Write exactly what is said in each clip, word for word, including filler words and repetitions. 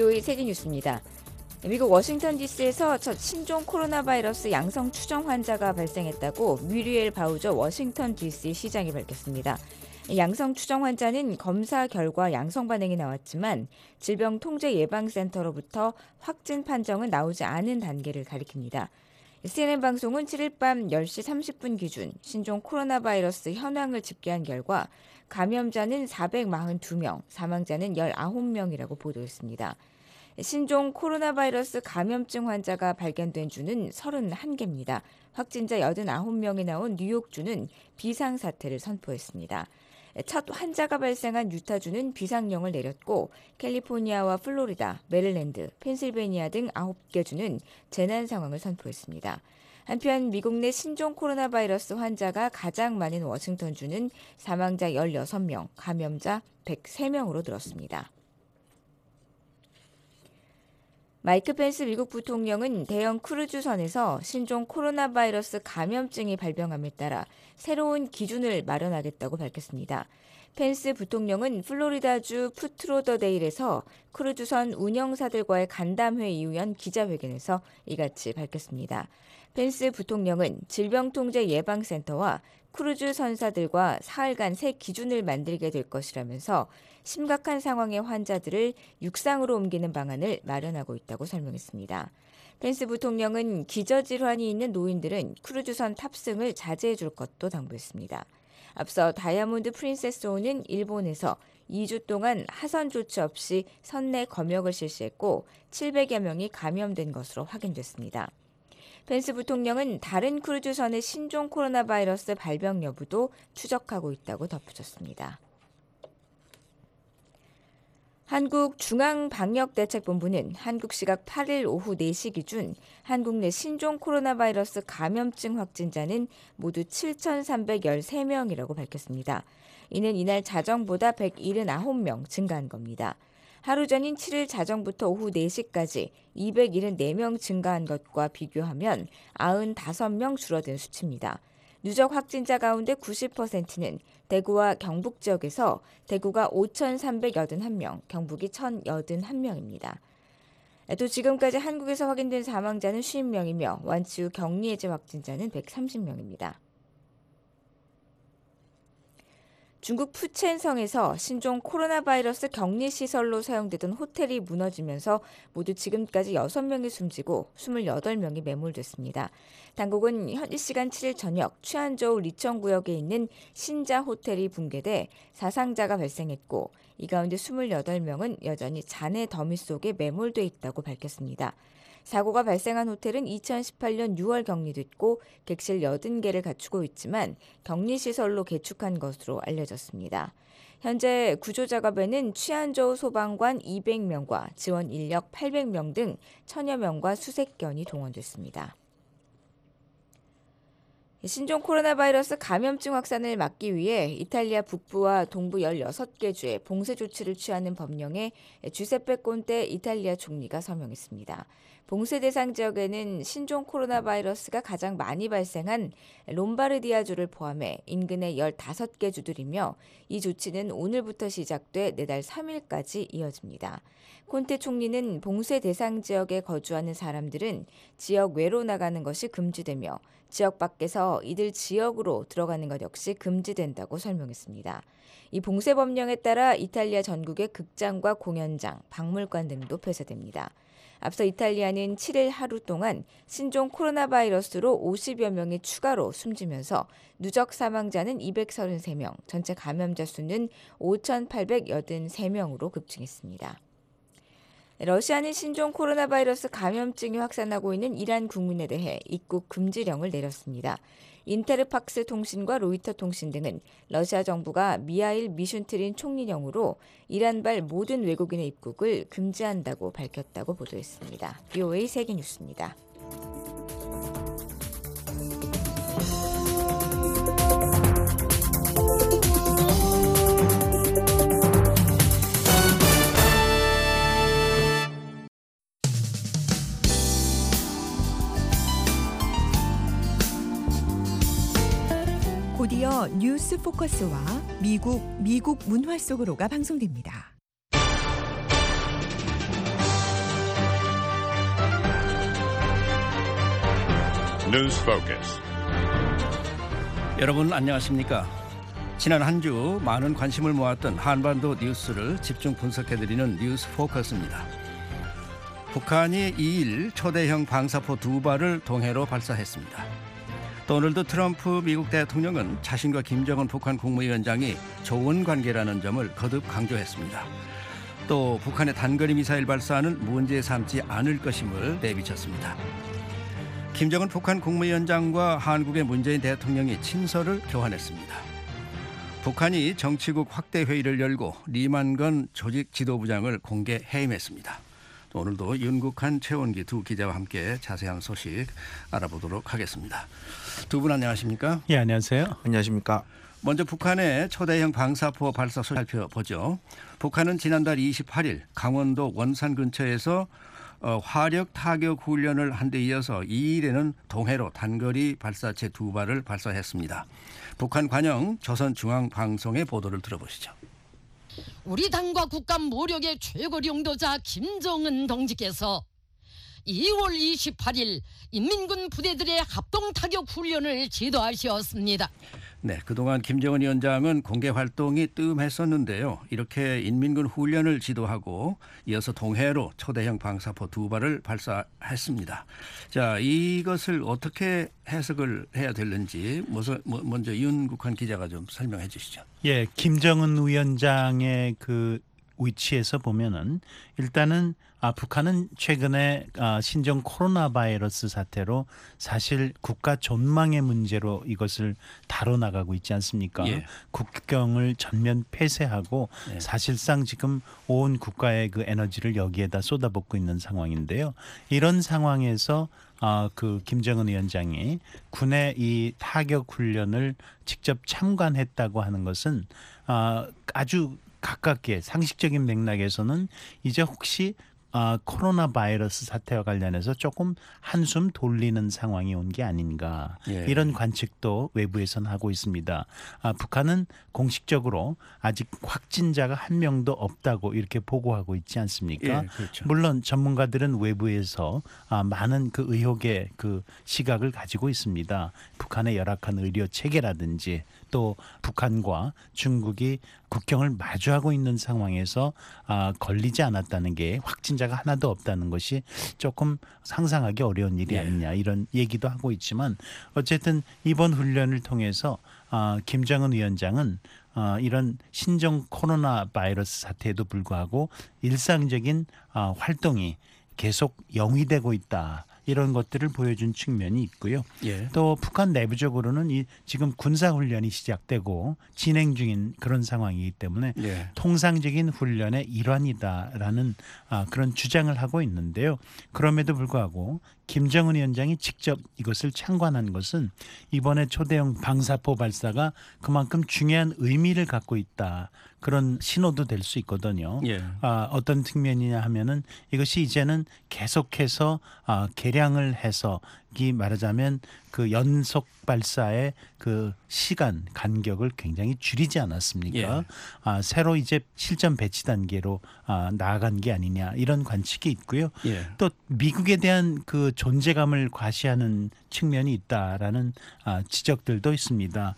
비오에이 세계뉴스입니다. 미국 워싱턴 디씨에서 첫 신종 코로나 바이러스 양성 추정 환자가 발생했다고 뮤리엘 바우저 워싱턴 디씨 시장이 밝혔습니다. 양성 추정 환자는 검사 결과 양성 반응이 나왔지만 질병통제예방센터로부터 확진 판정은 나오지 않은 단계를 가리킵니다. 씨엔엔 방송은 칠 일 밤 열 시 삼십 분 기준 신종 코로나 바이러스 현황을 집계한 결과 감염자는 사백사십이 명, 사망자는 십구 명이라고 보도했습니다. 신종 코로나 바이러스 감염증 환자가 발견된 주는 서른한 개입니다. 확진자 팔십구 명이 나온 뉴욕주는 비상사태를 선포했습니다. 첫 환자가 발생한 유타주는 비상령을 내렸고 캘리포니아와 플로리다, 메릴랜드, 펜실베니아 등 아홉 개 주는 재난 상황을 선포했습니다. 한편 미국 내 신종 코로나 바이러스 환자가 가장 많은 워싱턴주는 사망자 십육 명, 감염자 백삼 명으로 늘었습니다. 마이크 펜스 미국 부통령은 대형 크루즈선에서 신종 코로나 바이러스 감염증이 발병함에 따라 새로운 기준을 마련하겠다고 밝혔습니다. 펜스 부통령은 플로리다주 푸트로더데일에서 크루즈선 운영사들과의 간담회 이후 연 기자회견에서 이같이 밝혔습니다. 펜스 부통령은 질병통제예방센터와 크루즈 선사들과 사흘간 새 기준을 만들게 될 것이라면서 심각한 상황의 환자들을 육상으로 옮기는 방안을 마련하고 있다고 설명했습니다. 펜스 부통령은 기저질환이 있는 노인들은 크루즈선 탑승을 자제해 줄 것도 당부했습니다. 앞서 다이아몬드 프린세스호는 일본에서 이 주 동안 하선 조치 없이 선내 검역을 실시했고 칠백여 명이 감염된 것으로 확인됐습니다. 펜스 부통령은 다른 크루즈선의 신종 코로나 바이러스 발병 여부도 추적하고 있다고 덧붙였습니다. 한국중앙방역대책본부는 한국 시각 팔 일 오후 네 시 기준 한국 내 신종 코로나 바이러스 감염증 확진자는 모두 칠천삼백십삼 명이라고 밝혔습니다. 이는 이날 자정보다 백칠십구 명 증가한 겁니다. 하루 전인 칠 일 자정부터 오후 네 시까지 이백칠십사 명 증가한 것과 비교하면 구십오 명 줄어든 수치입니다. 누적 확진자 가운데 구십 퍼센트는 대구와 경북 지역에서 대구가 오천삼백팔십일 명, 경북이 천팔십일 명입니다. 또 지금까지 한국에서 확인된 사망자는 오십 명이며 완치 후 격리해제 확진자는 백삼십 명입니다. 중국 푸첸성에서 신종 코로나 바이러스 격리시설로 사용되던 호텔이 무너지면서 모두 지금까지 여섯 명이 숨지고 이십팔 명이 매몰됐습니다. 당국은 현지 시간 칠 일 저녁 취안저우 리청구역에 있는 신자 호텔이 붕괴돼 사상자가 발생했고 이 가운데 이십팔 명은 여전히 잔해 더미 속에 매몰돼 있다고 밝혔습니다. 사고가 발생한 호텔은 이천십팔 년 유월 격리됐고 객실 팔십 개를 갖추고 있지만 격리시설로 개축한 것으로 알려졌습니다. 현재 구조작업에는 취안저우 소방관 이백 명과 지원 인력 팔백 명 등 천여 명과 수색견이 동원됐습니다. 신종 코로나 바이러스 감염증 확산을 막기 위해 이탈리아 북부와 동부 열여섯 개 주에 봉쇄 조치를 취하는 법령에 주세페 콘테 이탈리아 총리가 서명했습니다. 봉쇄 대상 지역에는 신종 코로나 바이러스가 가장 많이 발생한 롬바르디아주를 포함해 인근의 열다섯 개 주들이며 이 조치는 오늘부터 시작돼 내달 삼 일까지 이어집니다. 콘테 총리는 봉쇄 대상 지역에 거주하는 사람들은 지역 외로 나가는 것이 금지되며 지역 밖에서 이들 지역으로 들어가는 것 역시 금지된다고 설명했습니다. 이 봉쇄 법령에 따라 이탈리아 전국의 극장과 공연장, 박물관 등도 폐쇄됩니다. 앞서 이탈리아는 칠 일 하루 동안 신종 코로나 바이러스로 오십여 명이 추가로 숨지면서 누적 사망자는 이백삼십삼 명, 전체 감염자 수는 오천팔백팔십삼 명으로 급증했습니다. 러시아는 신종 코로나 바이러스 감염증이 확산하고 있는 이란 국민에 대해 입국 금지령을 내렸습니다. 인테르팍스 통신과 로이터 통신 등은 러시아 정부가 미하일 미슌트린 총리령으로 이란발 모든 외국인의 입국을 금지한다고 밝혔다고 보도했습니다. 비오에이 세계뉴스입니다. 곧이어 뉴스 포커스와 미국, 미국 문화 속으로가 방송됩니다. News Focus. 여러분 안녕하십니까? 지난 한 주 많은 관심을 모았던 한반도 뉴스를 집중 분석해드리는 뉴스 포커스입니다. 북한이 이일 초대형 방사포 두 발을 동해로 발사했습니다. 도널드 트럼프 미국 대통령은 자신과 김정은 북한 국무위원장이 좋은 관계라는 점을 거듭 강조했습니다. 또 북한의 단거리 미사일 발사는 문제 삼지 않을 것임을 내비쳤습니다. 김정은 북한 국무위원장과 한국의 문재인 대통령이 친서를 교환했습니다. 북한이 정치국 확대 회의를 열고 리만건 조직 지도부장을 공개 해임했습니다. 오늘도 윤국한, 최원기 두 기자와 함께 자세한 소식 알아보도록 하겠습니다. 두 분 안녕하십니까? 예, 안녕하세요. 안녕하십니까? 먼저 북한의 초대형 방사포 발사 소식 살펴보죠. 북한은 지난달 이십팔일 강원도 원산 근처에서 어, 화력 타격 훈련을 한 데 이어서 이일에는 동해로 단거리 발사체 두 발을 발사했습니다. 북한 관영 조선중앙방송의 보도를 들어보시죠. 우리 당과 국가 모력의 최고領導자 김정은 동지께서 이월 이십팔일 인민군 부대들의 합동 타격 훈련을 지도하셨습니다. 네, 그동안 김정은 위원장은 공개 활동이 뜸했었는데요. 이렇게 인민군 훈련을 지도하고 이어서 동해로 초대형 방사포 두 발을 발사했습니다. 자, 이것을 어떻게 해석을 해야 되는지 먼저 윤국한 기자가 좀 설명해 주시죠. 예, 김정은 위원장의 그 위치에서 보면은 일단은 아, 북한은 최근에 아, 신종 코로나 바이러스 사태로 사실 국가 존망의 문제로 이것을 다뤄나가고 있지 않습니까? 예. 국경을 전면 폐쇄하고 예. 사실상 지금 온 국가의 그 에너지를 여기에다 쏟아붓고 있는 상황인데요. 이런 상황에서 아, 그 김정은 위원장이 군의 이 타격 훈련을 직접 참관했다고 하는 것은 아, 아주 가깝게 상식적인 맥락에서는 이제 혹시 아, 코로나 바이러스 사태와 관련해서 조금 한숨 돌리는 상황이 온 게 아닌가 예. 이런 관측도 외부에서는 하고 있습니다. 아, 북한은 공식적으로 아직 확진자가 한 명도 없다고 이렇게 보고하고 있지 않습니까? 예, 그렇죠. 물론 전문가들은 외부에서 아, 많은 그 의혹의 그 시각을 가지고 있습니다. 북한의 열악한 의료 체계라든지 또 북한과 중국이 국경을 마주하고 있는 상황에서 아, 걸리지 않았다는 게 확진자가 하나도 없다는 것이 조금 상상하기 어려운 일이 아니냐 이런 얘기도 하고 있지만 어쨌든 이번 훈련을 통해서 아, 김정은 위원장은 아, 이런 신종 코로나 바이러스 사태에도 불구하고 일상적인 아, 활동이 계속 영위되고 있다. 이런 것들을 보여준 측면이 있고요. 예. 또 북한 내부적으로는 이 지금 군사훈련이 시작되고 진행 중인 그런 상황이기 때문에 예. 통상적인 훈련의 일환이다라는 아, 그런 주장을 하고 있는데요. 그럼에도 불구하고 김정은 위원장이 직접 이것을 참관한 것은 이번에 초대형 방사포 발사가 그만큼 중요한 의미를 갖고 있다. 그런 신호도 될 수 있거든요. 예. 아, 어떤 측면이냐 하면은 이것이 이제는 계속해서 아, 개량을 해서 이 말하자면 그 연속 발사의 그 시간 간격을 굉장히 줄이지 않았습니까? 예. 아, 새로 이제 실전 배치 단계로 아, 나아간 게 아니냐 이런 관측이 있고요. 예. 또 미국에 대한 그 존재감을 과시하는 측면이 있다라는 아, 지적들도 있습니다.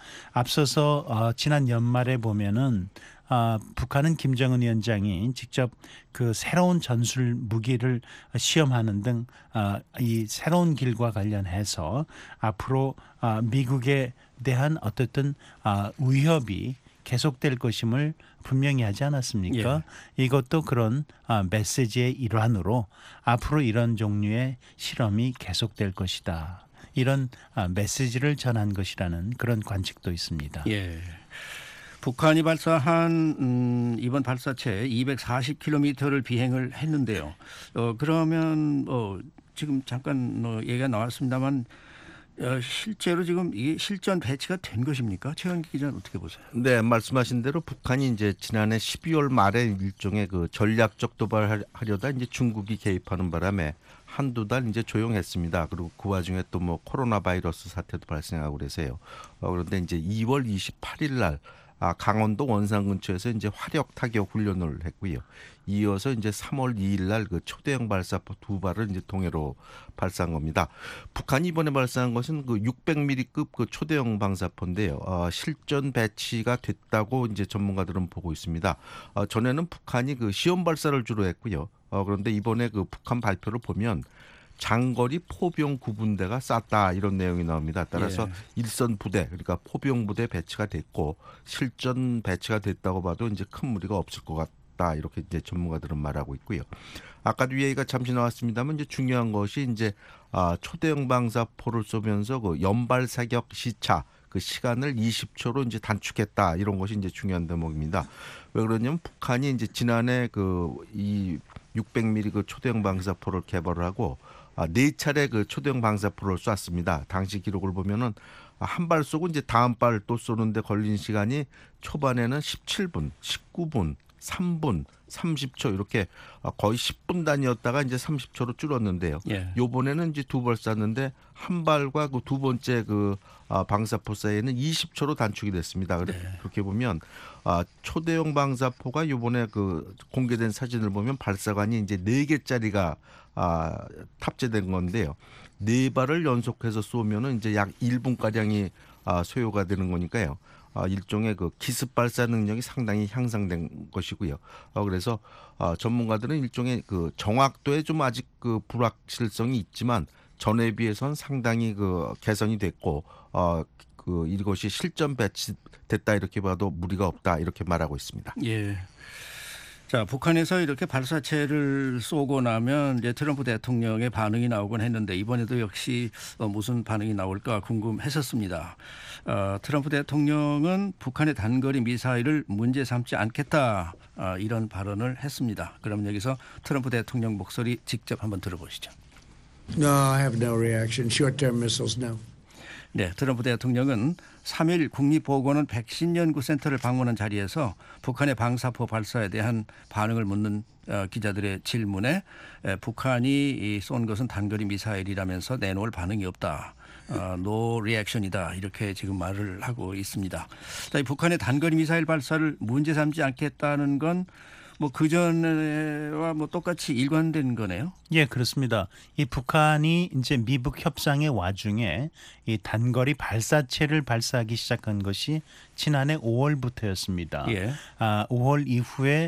앞서서 어, 지난 연말에 보면은 아, 북한은 김정은 위원장이 직접 그 새로운 전술 무기를 시험하는 등 아, 이 새로운 길과 관련해서 앞으로 아, 미국에 대한 어떻든 아, 위협이 계속될 것임을 분명히 하지 않았습니까? 예. 이것도 그런 아, 메시지의 일환으로 앞으로 이런 종류의 실험이 계속될 것이다. 이런 아, 메시지를 전한 것이라는 그런 관측도 있습니다. 예. 북한이 발사한 음, 이번 발사체 이백사십 킬로미터를 비행을 했는데요. 어, 그러면 어, 지금 잠깐 어, 얘기가 나왔습니다만 어, 실제로 지금 이게 실전 배치가 된 것입니까? 최현기 기자는 어떻게 보세요? 네, 말씀하신 대로 북한이 이제 지난해 십이월 말에 일종의 그 전략적 도발하려다 이제 중국이 개입하는 바람에 한두 달 이제 조용했습니다. 그리고 그 와중에 또 뭐 코로나 바이러스 사태도 발생하고 그래서요. 어, 그런데 이제 이월 이십팔일 날 아, 강원도 원산 근처에서 이제 화력 타격 훈련을 했고요. 이어서 이제 삼월 이일 날 그 초대형 발사포 두 발을 이제 동해로 발사한 겁니다. 북한이 이번에 발사한 것은 그 육백 밀리미터급 그 초대형 방사포인데요. 어, 실전 배치가 됐다고 이제 전문가들은 보고 있습니다. 어, 전에는 북한이 그 시험 발사를 주로 했고요. 어, 그런데 이번에 그 북한 발표를 보면 장거리 포병 구분대가 쌌다 이런 내용이 나옵니다. 따라서 예. 일선 부대 그러니까 포병 부대 배치가 됐고 실전 배치가 됐다고 봐도 이제 큰 무리가 없을 것 같다 이렇게 이제 전문가들은 말하고 있고요. 아까도 얘기가 잠시 나왔습니다만 이제 중요한 것이 이제 아, 초대형 방사포를 쏘면서 그 연발 사격 시차 그 시간을 이십 초로 이제 단축했다 이런 것이 이제 중요한 대목입니다. 왜 그러냐면 북한이 이제 지난해 그 이 육백 밀리미터 그 초대형 방사포를 개발을 하고 아, 네 차례 그 초대형 방사포를 쐈습니다. 당시 기록을 보면은 한 발 쏘고 이제 다음 발 또 쏘는데 걸린 시간이 초반에는 십칠 분, 십구 분, 삼 분, 삼십 초 이렇게 거의 십 분 단위였다가 이제 삼십 초로 줄었는데요. 예. 요번에는 이제 두 발 쐈는데 한 발과 그 두 번째 그 방사포 사이에는 이십 초로 단축이 됐습니다. 네. 그렇게 보면 초대형 방사포가 요번에 그 공개된 사진을 보면 발사관이 이제 네 개짜리가 아, 탑재된 건데요. 네 발을 연속해서 쏘면은 이제 약 일 분 가량이 아, 소요가 되는 거니까요. 아, 일종의 그 기습 발사 능력이 상당히 향상된 것이고요. 어, 그래서 어, 전문가들은 일종의 그 정확도에 좀 아직 그 불확실성이 있지만 전에 비해서는 상당히 그 개선이 됐고 어, 그 이것이 실전 배치됐다 이렇게 봐도 무리가 없다 이렇게 말하고 있습니다. 예. 자, 북한에서 이렇게 발사체를 쏘고 나면 이제 트럼프 대통령의 반응이 나오곤 했는데 이번에도 역시 무슨 반응이 나올까 궁금했었습니다. 어, 트럼프 대통령은 북한의 단거리 미사일을 문제 삼지 않겠다 어, 이런 발언을 했습니다. 그럼 여기서 트럼프 대통령 목소리 직접 한번 들어보시죠. No, I have no reaction. Short-term missiles, no. 네, 트럼프 대통령은 삼 일 국립보건원 백신연구센터를 방문한 자리에서 북한의 방사포 발사에 대한 반응을 묻는 기자들의 질문에 북한이 쏜 것은 단거리 미사일이라면서 내놓을 반응이 없다. 노 리액션이다. 이렇게 지금 말을 하고 있습니다. 자, 이 북한의 단거리 미사일 발사를 문제 삼지 않겠다는 건 뭐 그전에와 뭐 똑같이 일관된 거네요. 예, 그렇습니다. 이 북한이 이제 미북 협상의 와중에 이 단거리 발사체를 발사하기 시작한 것이 지난해 오월부터였습니다. 예. 아, 오월 이후에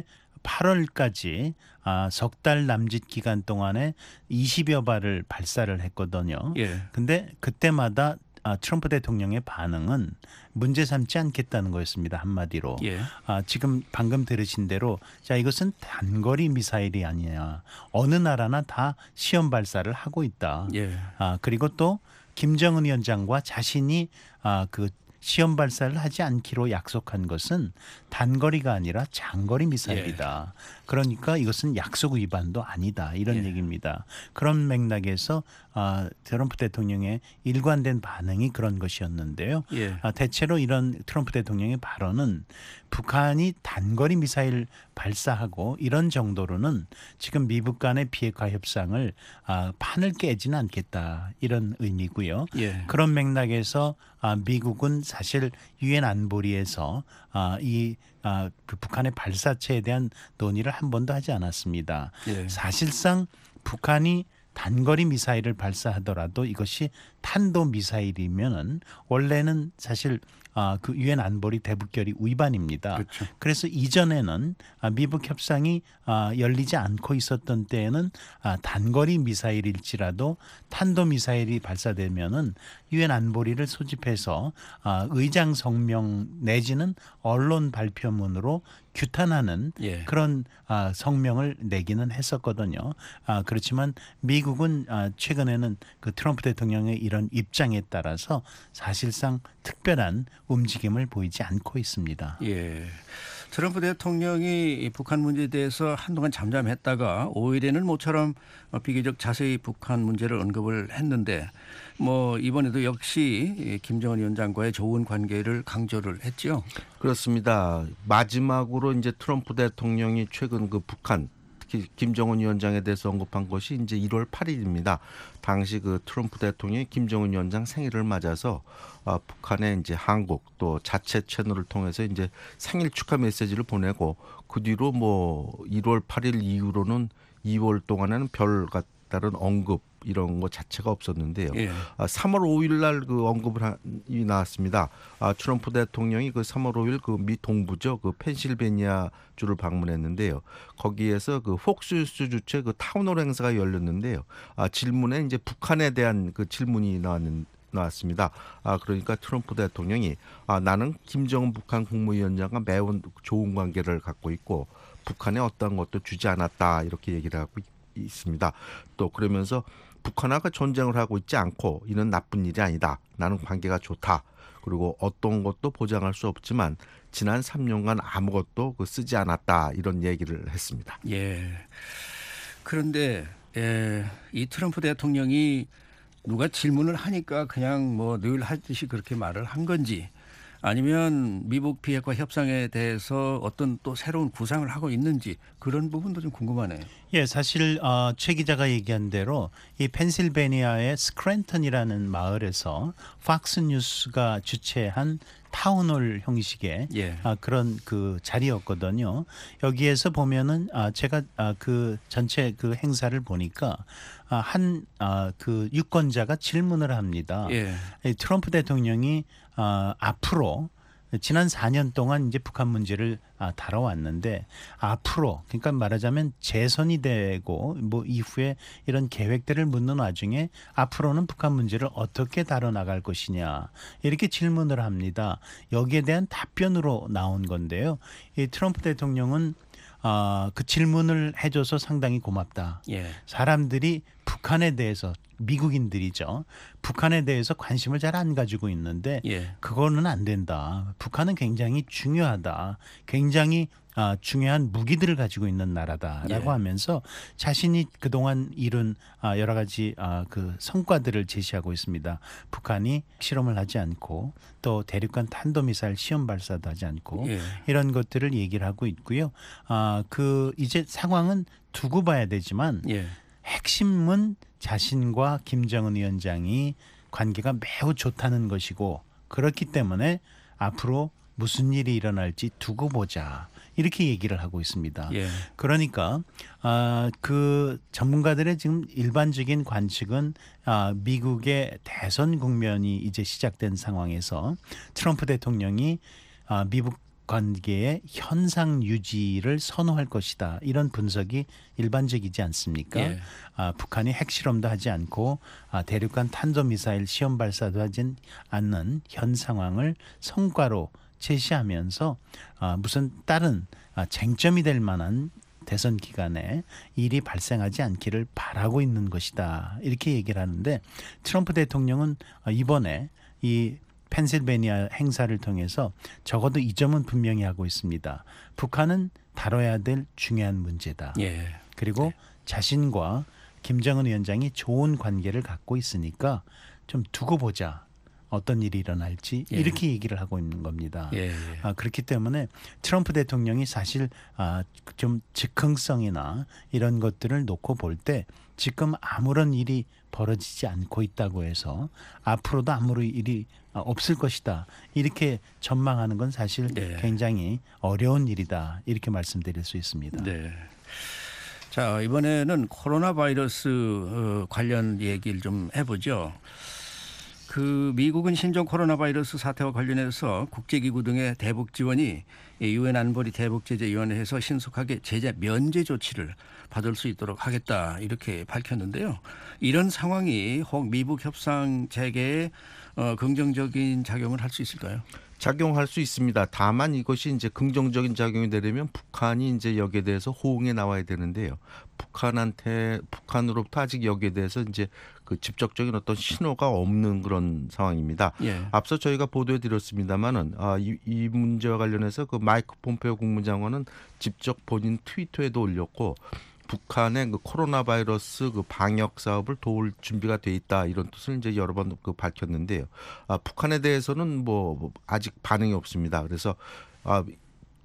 팔월까지 아, 석 달 남짓 기간 동안에 이십여 발을 발사를 했거든요. 예. 근데 그때마다 아, 트럼프 대통령의 반응은 문제 삼지 않겠다는 거였습니다. 한마디로. 예. 아, 지금 방금 들으신 대로 자 이것은 단거리 미사일이 아니냐. 어느 나라나 다 시험 발사를 하고 있다. 예. 아, 그리고 또 김정은 위원장과 자신이 아, 그 시험 발사를 하지 않기로 약속한 것은 단거리가 아니라 장거리 미사일이다. 예. 그러니까 이것은 약속 위반도 아니다. 이런 예. 얘기입니다. 그런 맥락에서 아, 트럼프 대통령의 일관된 반응이 그런 것이었는데요. 예. 아, 대체로 이런 트럼프 대통령의 발언은 북한이 단거리 미사일 발사하고 이런 정도로는 지금 미북 간의 비핵화 협상을 아, 판을 깨지는 않겠다. 이런 의미고요. 예. 그런 맥락에서 아, 미국은 사실 유엔 안보리에서 아, 이 아, 그 북한의 발사체에 대한 논의를 한 번도 하지 않았습니다. 예. 사실상 북한이 단거리 미사일을 발사하더라도 이것이 탄도 미사일이면은 원래는 사실 아, 그 유엔 안보리 대북결의 위반입니다. 그렇죠. 그래서 이전에는 아, 미북 협상이 아, 열리지 않고 있었던 때에는 아, 단거리 미사일일지라도 탄도 미사일이 발사되면은 유엔 안보리를 소집해서 아, 의장 성명 내지는 언론 발표문으로 규탄하는 예. 그런 아, 성명을 내기는 했었거든요. 아, 그렇지만 미국은 아, 최근에는 그 트럼프 대통령의 이런 입장에 따라서 사실상 특별한 움직임을 보이지 않고 있습니다. 예. 트럼프 대통령이 북한 문제에 대해서 한동안 잠잠했다가 오일에는 모처럼 비교적 자세히 북한 문제를 언급을 했는데 뭐 이번에도 역시 김정은 위원장과의 좋은 관계를 강조를 했죠. 그렇습니다. 마지막으로 이제 트럼프 대통령이 최근 그 북한 특히 김정은 위원장에 대해서 언급한 것이 이제 일월 팔일입니다. 당시 그 트럼프 대통령이 김정은 위원장 생일을 맞아서 아, 북한에 이제 한국 또 자체 채널을 통해서 이제 생일 축하 메시지를 보내고 그 뒤로 뭐 일월 팔일 이후로는 이월 동안에는 별 다른 언급 이런 거 자체가 없었는데요. 예. 아, 삼월 오일 날 그 언급을 하, 이 나왔습니다. 아, 트럼프 대통령이 그 삼월 오일 그 미 동부죠, 그 펜실베니아 주를 방문했는데요. 거기에서 그 폭스뉴스 주최 그 타운홀 행사가 열렸는데요. 아, 질문에 이제 북한에 대한 그 질문이 나왔는. 나왔습니다. 아 그러니까 트럼프 대통령이 아 나는 김정은 북한 국무위원장과 매우 좋은 관계를 갖고 있고 북한에 어떤 것도 주지 않았다 이렇게 얘기를 하고 있, 있습니다. 또 그러면서 북한하고 전쟁을 하고 있지 않고 이는 나쁜 일이 아니다. 나는 관계가 좋다. 그리고 어떤 것도 보장할 수 없지만 지난 삼 년간 아무것도 그 쓰지 않았다 이런 얘기를 했습니다. 예. 그런데 예, 이 트럼프 대통령이 누가 질문을 하니까 그냥 뭐 늘 하듯이 그렇게 말을 한 건지 아니면 미국 비핵화 협상에 대해서 어떤 또 새로운 구상을 하고 있는지 그런 부분도 좀 궁금하네요. 예, 사실 어, 최 기자가 얘기한 대로 이 펜실베니아의 스크랜턴이라는 마을에서 팍스 뉴스가 주최한 타운홀 형식의 예. 아, 그런 그 자리였거든요. 여기에서 보면은 아, 제가 아, 그 전체 그 행사를 보니까 아, 한 아, 그 유권자가 질문을 합니다. 예. 이 트럼프 대통령이 아, 앞으로 지난 사 년 동안 이제 북한 문제를 아, 다뤄왔는데 앞으로 그러니까 말하자면 재선이 되고 뭐 이후에 이런 계획들을 묻는 와중에 앞으로는 북한 문제를 어떻게 다뤄나갈 것이냐 이렇게 질문을 합니다. 여기에 대한 답변으로 나온 건데요. 이 트럼프 대통령은 아, 그 질문을 해줘서 상당히 고맙다. 예. 사람들이 북한에 대해서 미국인들이죠. 북한에 대해서 관심을 잘 안 가지고 있는데 예. 그거는 안 된다. 북한은 굉장히 중요하다. 굉장히 아, 중요한 무기들을 가지고 있는 나라다라고 예. 하면서 자신이 그동안 이룬 아, 여러 가지 아, 그 성과들을 제시하고 있습니다. 북한이 실험을 하지 않고 또 대륙간 탄도미사일 시험 발사도 하지 않고 예. 이런 것들을 얘기를 하고 있고요. 아, 그 이제 상황은 두고 봐야 되지만 예. 핵심은 자신과 김정은 위원장이 관계가 매우 좋다는 것이고 그렇기 때문에 앞으로 무슨 일이 일어날지 두고 보자 이렇게 얘기를 하고 있습니다. 예. 그러니까 아, 그 전문가들의 지금 일반적인 관측은 아, 미국의 대선 국면이 이제 시작된 상황에서 트럼프 대통령이 아, 미국 관계의 현상 유지를 선호할 것이다. 이런 분석이 일반적이지 않습니까? 예. 아, 북한이 핵실험도 하지 않고 아, 대륙간 탄도미사일 시험 발사도 하지 않는 현 상황을 성과로 제시하면서 아, 무슨 다른 아, 쟁점이 될 만한 대선 기간에 일이 발생하지 않기를 바라고 있는 것이다. 이렇게 얘기를 하는데 트럼프 대통령은 이번에 이 펜실베니아 행사를 통해서 적어도 이 점은 분명히 하고 있습니다. 북한은 다뤄야 될 중요한 문제다. 예. 그리고 자신과 김정은 위원장이 좋은 관계를 갖고 있으니까 좀 두고 보자. 어떤 일이 일어날지 예. 이렇게 얘기를 하고 있는 겁니다. 예. 아, 그렇기 때문에 트럼프 대통령이 사실 아, 좀 즉흥성이나 이런 것들을 놓고 볼 때 지금 아무런 일이 벌어지지 않고 있다고 해서 앞으로도 아무런 일이 없을 것이다. 이렇게 전망하는 건 사실 네. 굉장히 어려운 일이다. 이렇게 말씀드릴 수 있습니다. 네. 자, 이번에는 코로나 바이러스 어, 관련 얘기를 좀 해보죠. 그 미국은 신종 코로나 바이러스 사태와 관련해서 국제기구 등의 대북 지원이 유엔 안보리 대북제재위원회에서 신속하게 제재 면제 조치를 받을 수 있도록 하겠다 이렇게 밝혔는데요. 이런 상황이 혹 미북 협상 재개에 어, 긍정적인 작용을 할 수 있을까요? 작용할 수 있습니다. 다만 이것이 이제 긍정적인 작용이 되려면 북한이 이제 여기에 대해서 호응에 나와야 되는데요. 북한한테 북한으로부터 아직 여기에 대해서 이제 그 직접적인 어떤 신호가 없는 그런 상황입니다. 예. 앞서 저희가 보도해 드렸습니다만은 아, 이, 이 문제와 관련해서 그 마이크 폼페오 국무장관은 직접 본인 트위터에도 올렸고 북한의 그 코로나 바이러스 그 방역 사업을 도울 준비가 돼 있다 이런 뜻을 이제 여러 번 그 밝혔는데요. 아, 북한에 대해서는 뭐 아직 반응이 없습니다. 그래서 아,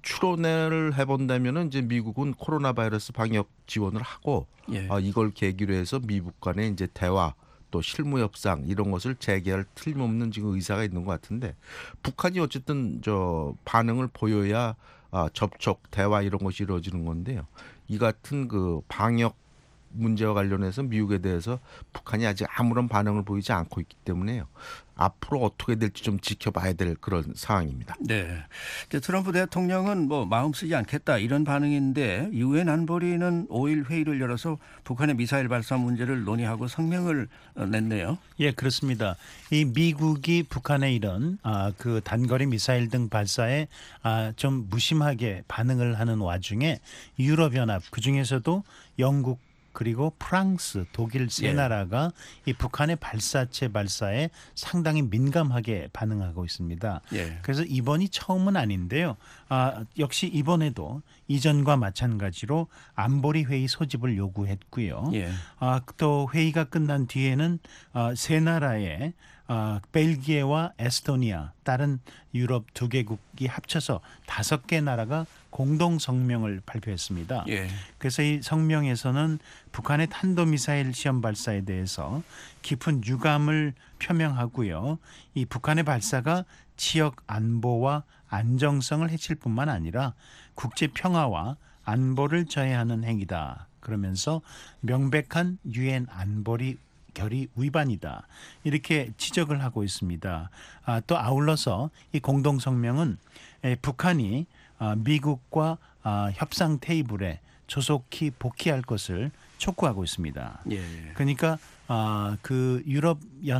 추론을 해본다면은 이제 미국은 코로나 바이러스 방역 지원을 하고 예. 어, 이걸 계기로 해서 미국 간의 이제 대화 또 실무 협상 이런 것을 재개할 틀림없는 지금 의사가 있는 것 같은데 북한이 어쨌든 저 반응을 보여야 아, 접촉 대화 이런 것이 이루어지는 건데요. 이 같은 그 방역 문제와 관련해서 미국에 대해서 북한이 아직 아무런 반응을 보이지 않고 있기 때문에요. 앞으로 어떻게 될지 좀 지켜봐야 될 그런 상황입니다. 네. 이제 트럼프 대통령은 뭐 마음 쓰지 않겠다 이런 반응인데 유엔 안보리는 오일 회의를 열어서 북한의 미사일 발사 문제를 논의하고 성명을 냈네요. 예, 그렇습니다. 이 미국이 북한의 이런 아, 그 단거리 미사일 등 발사에 아, 좀 무심하게 반응을 하는 와중에 유럽연합 그중에서도 영국 그리고 프랑스, 독일 세 예. 나라가 이 북한의 발사체 발사에 상당히 민감하게 반응하고 있습니다. 예. 그래서 이번이 처음은 아닌데요. 아, 역시 이번에도 이전과 마찬가지로 안보리 회의 소집을 요구했고요. 예. 아, 또 회의가 끝난 뒤에는 아, 세 나라의 아, 벨기에와 에스토니아 다른 유럽 두 개국이 합쳐서 다섯 개 나라가 공동 성명을 발표했습니다. 예. 그래서 이 성명에서는 북한의 탄도미사일 시험 발사에 대해서 깊은 유감을 표명하고요. 이 북한의 발사가 지역 안보와 안정성을 해칠 뿐만 아니라 국제 평화와 안보를 저해하는 행위다. 그러면서 명백한 유엔 안보리 결의 위반이다. 이렇게 지적을 하고 있습니다. 아, 또 아울러서 이 공동 성명은 에, 북한이 아, 미국과 아, 협상 테이블에 조속히 복귀할 것을 촉구하고 있습니다. 예. 그러니까 아, 그 유럽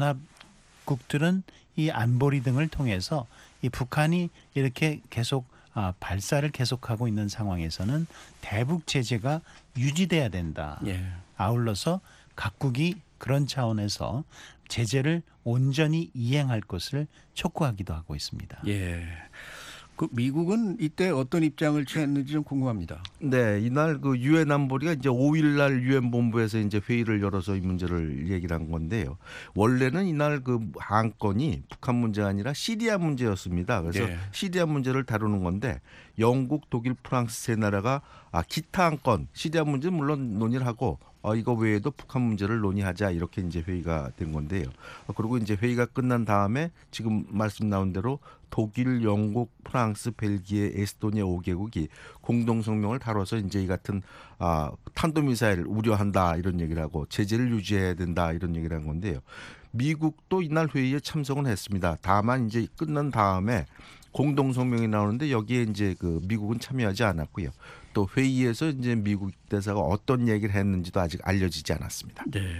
연합국들은 이 안보리 등을 통해서 이 북한이 이렇게 계속 아, 발사를 계속하고 있는 상황에서는 대북 제재가 유지돼야 된다. 예. 아울러서 각국이 그런 차원에서 제재를 온전히 이행할 것을 촉구하기도 하고 있습니다. 예. 그 미국은 이때 어떤 입장을 취했는지 좀 궁금합니다. 네, 이날 그 유엔 안보리가 이제 오 일 날 유엔 본부에서 이제 회의를 열어서 이 문제를 얘기를 한 건데요. 원래는 이날 그 안건이 북한 문제가 아니라 시리아 문제였습니다. 그래서 예. 시리아 문제를 다루는 건데 영국, 독일, 프랑스 세 나라가 아, 기타 안건 시리아 문제 물론 논의를 하고 어, 이거 외에도 북한 문제를 논의하자 이렇게 이제 회의가 된 건데요. 어, 그리고 이제 회의가 끝난 다음에 지금 말씀 나온 대로 독일, 영국, 프랑스, 벨기에, 에스토니아 오 개국이 공동 성명을 다뤄서 이제 이 같은 아, 탄도미사일 우려한다 이런 얘기를 하고 제재를 유지해야 된다 이런 얘기를 한 건데요. 미국도 이날 회의에 참석은 했습니다. 다만 이제 끝난 다음에 공동 성명이 나오는데 여기에 이제 그 미국은 참여하지 않았고요. 또 회의에서 이제 미국 대사가 어떤 얘기를 했는지도 아직 알려지지 않았습니다. 네.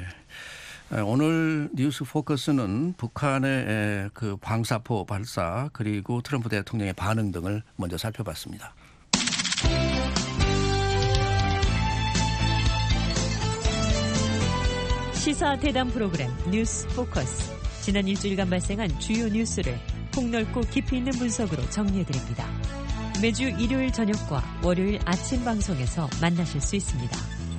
오늘 뉴스 포커스는 북한의 그 방사포 발사 그리고 트럼프 대통령의 반응 등을 먼저 살펴봤습니다. 시사 대담 프로그램 뉴스 포커스. 지난 일주일간 발생한 주요 뉴스를 폭넓고 깊이 있는 분석으로 정리해드립니다. 매주 일요일 저녁과 월요일 아침 방송에서 만나실 수 있습니다.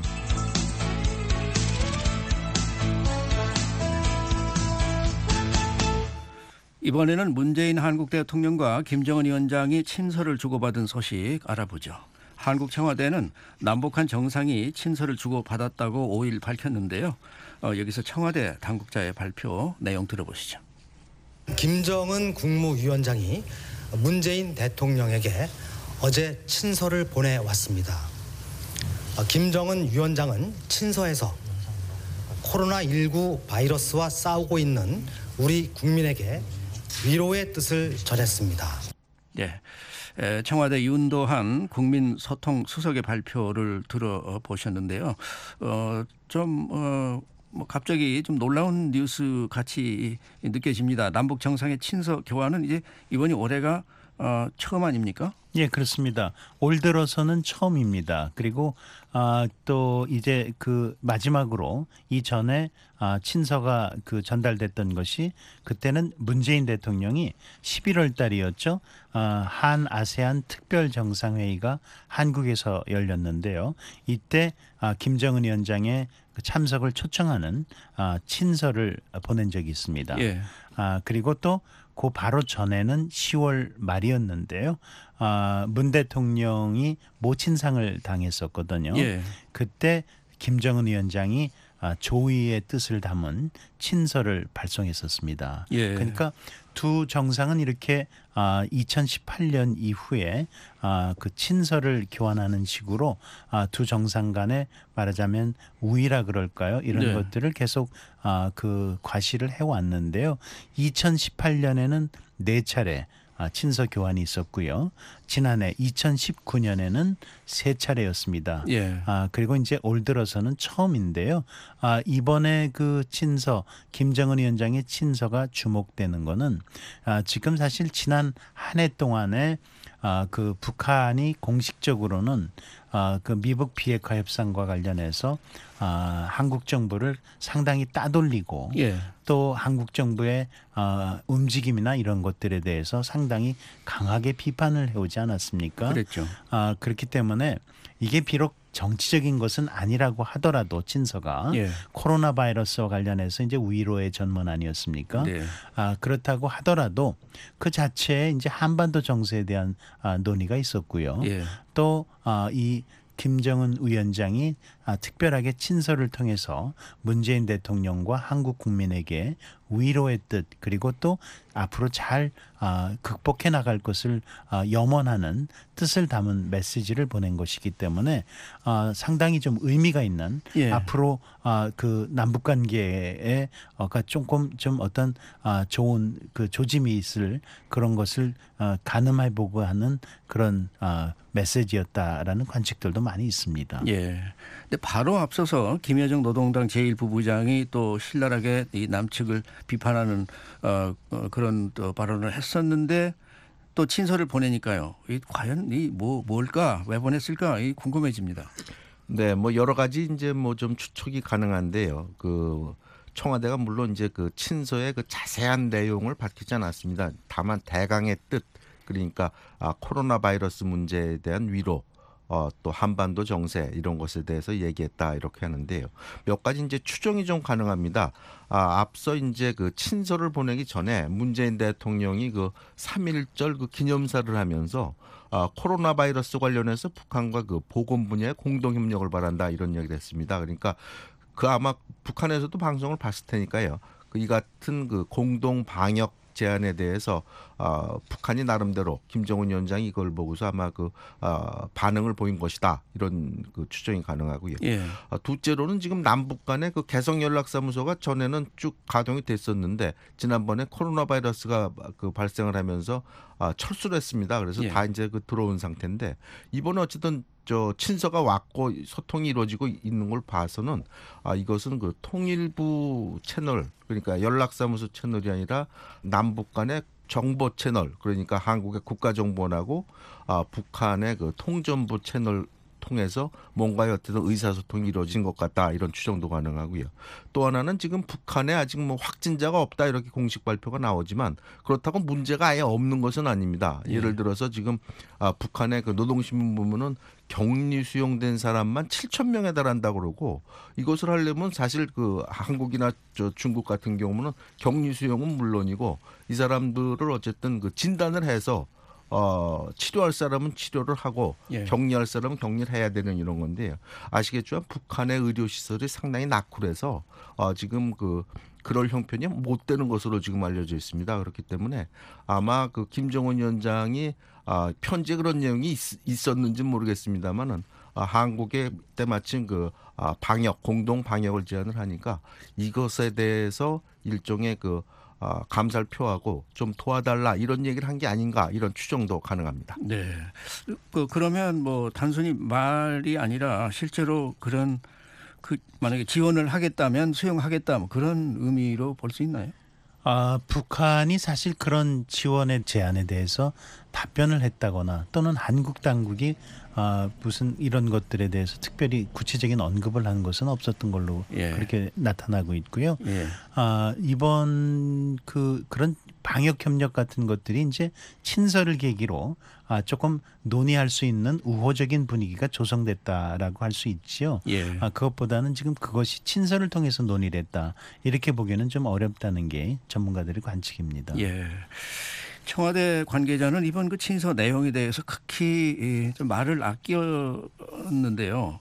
이번에는 문재인 한국 대통령과 김정은 위원장이 친서를 주고받은 소식 알아보죠. 한국 청와대는 남북한 정상이 친서를 주고받았다고 오 일 밝혔는데요. 어, 여기서 청와대 당국자의 발표 내용 들어보시죠. 김정은 국무위원장이 문재인 대통령에게 어제 친서를 보내왔습니다. 김정은 위원장은 친서에서 코로나십구 바이러스와 싸우고 있는 우리 국민에게 위로의 뜻을 전했습니다. 네. 청와대 윤도한 국민소통 수석의 발표를 들어보셨는데요. 어, 좀, 어, 뭐 갑자기 좀 놀라운 뉴스 같이 느껴집니다. 남북 정상의 친서 교환은 이제 이번이 올해가 어, 처음 아닙니까? 예, 그렇습니다. 올 들어서는 처음입니다. 그리고 아, 또 이제 그 마지막으로 이전에 아, 친서가 그 전달됐던 것이 그때는 문재인 대통령이 십일월 달이었죠. 아, 한 아세안 특별 정상회의가 한국에서 열렸는데요. 이때 아, 김정은 위원장의 그 참석을 초청하는 아, 친서를 보낸 적이 있습니다. 예. 아, 그리고 또 그 바로 전에는 시월 말이었는데요. 아, 문 대통령이 모친상을 당했었거든요. 예. 그때 김정은 위원장이 아, 조의의 뜻을 담은 친서를 발송했었습니다. 예. 그러니까 두 정상은 이렇게 아, 이천십팔 년 이후에 아, 그 친서를 교환하는 식으로 아, 두 정상 간에 말하자면 우위라 그럴까요? 이런 네. 것들을 계속 아, 그 과시를 해왔는데요. 이천십팔 년에는 네 차례 아, 친서 교환이 있었고요. 지난해 이천십구 년에는 세 차례였습니다. 예. 아, 그리고 이제 올 들어서는 처음인데요. 아, 이번에 그 친서, 김정은 위원장의 친서가 주목되는 거는 아, 지금 사실 지난 한 해 동안에 아, 그 북한이 공식적으로는 아, 그 미북 비핵화 협상과 관련해서 아, 한국 정부를 상당히 따돌리고 예. 또 한국 정부의 어, 움직임이나 이런 것들에 대해서 상당히 강하게 비판을 해오지 않았습니까? 그랬죠. 아, 그렇기 때문에 이게 비록 정치적인 것은 아니라고 하더라도 친서가 예. 코로나 바이러스와 관련해서 이제 위로의 전문 아니었습니까? 네. 아, 그렇다고 하더라도 그 자체에 이제 한반도 정세에 대한 아, 논의가 있었고요. 예. 또 아, 이 김정은 위원장이 아, 특별하게 친서를 통해서 문재인 대통령과 한국 국민에게 위로의 뜻 그리고 또 앞으로 잘 아, 극복해 나갈 것을 아, 염원하는 뜻을 담은 메시지를 보낸 것이기 때문에 아, 상당히 좀 의미가 있는 예. 앞으로 아, 그 남북 관계에 어가 조금 좀 어떤 아, 좋은 그 조짐이 있을 그런 것을 아, 가늠해 보고 하는 그런 아, 메시지였다라는 관측들도 많이 있습니다. 예. 근데 바로 앞서서 김여정 노동당 제일 부부장이 또 신랄하게 이 남측을 비판하는 어, 어, 그런 또 발언을 했었는데 또 친서를 보내니까요. 이 과연 이 뭐 뭘까? 왜 보냈을까? 이 궁금해집니다. 네, 뭐 여러 가지 이제 뭐 좀 추측이 가능한데요. 그 청와대가 물론 이제 그 친서의 그 자세한 내용을 밝히지 않았습니다. 다만 대강의 뜻, 그러니까 아, 코로나 바이러스 문제에 대한 위로, 어, 또 한반도 정세 이런 것에 대해서 얘기했다 이렇게 하는데요. 몇 가지 이제 추정이 좀 가능합니다. 아, 앞서 이제 그 친서를 보내기 전에 문재인 대통령이 그 삼일절 그 기념사를 하면서 아, 코로나 바이러스 관련해서 북한과 그 보건 분야의 공동 협력을 바란다 이런 얘기를 했습니다. 그러니까 그 아마 북한에서도 방송을 봤을 테니까요. 그 이 같은 그 공동 방역 제안에 대해서 어, 북한이 나름대로 김정은 위원장이 이걸 보고서 아마 그 어, 반응을 보인 것이다 이런 그 추정이 가능하고요. 예. 어, 둘째로는 지금 남북 간의 그 개성 연락사무소가 전에는 쭉 가동이 됐었는데 지난번에 코로나 바이러스가 그 발생을 하면서 아, 철수를 했습니다. 그래서 예. 다 이제 그 들어온 상태인데 이번에 어쨌든 저 친서가 왔고 소통이 이루어지고 있는 걸 봐서는 아, 이것은 그 통일부 채널 그러니까 연락사무소 채널이 아니라 남북 간의 정보 채널 그러니까 한국의 국가정보원하고 아, 북한의 그 통전부 채널 통해서 뭔가의 어떤 의사소통이 이루어진 것 같다 이런 추정도 가능하고요. 또 하나는 지금 북한에 아직 뭐 확진자가 없다 이렇게 공식 발표가 나오지만 그렇다고 문제가 아예 없는 것은 아닙니다. 예. 예를 들어서 지금 아, 북한의 그 노동신문 보면은 격리 수용된 사람만 칠천 명에 달한다 그러고 이것을 하려면 사실 그 한국이나 저 중국 같은 경우는 격리 수용은 물론이고 이 사람들을 어쨌든 그 진단을 해서 어, 치료할 사람은 치료를 하고 예. 격리할 사람은 격리를 해야 되는 이런 건데요. 아시겠지만 북한의 의료 시설이 상당히 낙후해서 어, 지금 그 그럴 형편이 못 되는 것으로 지금 알려져 있습니다. 그렇기 때문에 아마 그 김정은 위원장이 아, 편지에 그런 내용이 있, 있었는지 모르겠습니다만은 아, 한국에 때마침 그 아, 방역 공동 방역을 제안을 하니까 이것에 대해서 일종의 그 어, 감사를 표하고 좀 도와달라 이런 얘기를 한 게 아닌가 이런 추정도 가능합니다. 네. 그 그러면 뭐 단순히 말이 아니라 실제로 그런 그 만약에 지원을 하겠다면 수용하겠다 뭐 그런 의미로 볼 수 있나요? 아, 북한이 사실 그런 지원의 제안에 대해서 답변을 했다거나 또는 한국 당국이 아, 무슨 이런 것들에 대해서 특별히 구체적인 언급을 한 것은 없었던 걸로 예. 그렇게 나타나고 있고요. 예. 아, 이번 그 그런 방역 협력 같은 것들이 이제 친서를 계기로 아, 조금 논의할 수 있는 우호적인 분위기가 조성됐다라고 할 수 있지요. 예. 아, 그것보다는 지금 그것이 친서를 통해서 논의를 했다. 이렇게 보기에는 좀 어렵다는 게 전문가들의 관측입니다. 예. 청와대 관계자는 이번 그 친서 내용에 대해서 극히 좀 말을 아꼈는데요.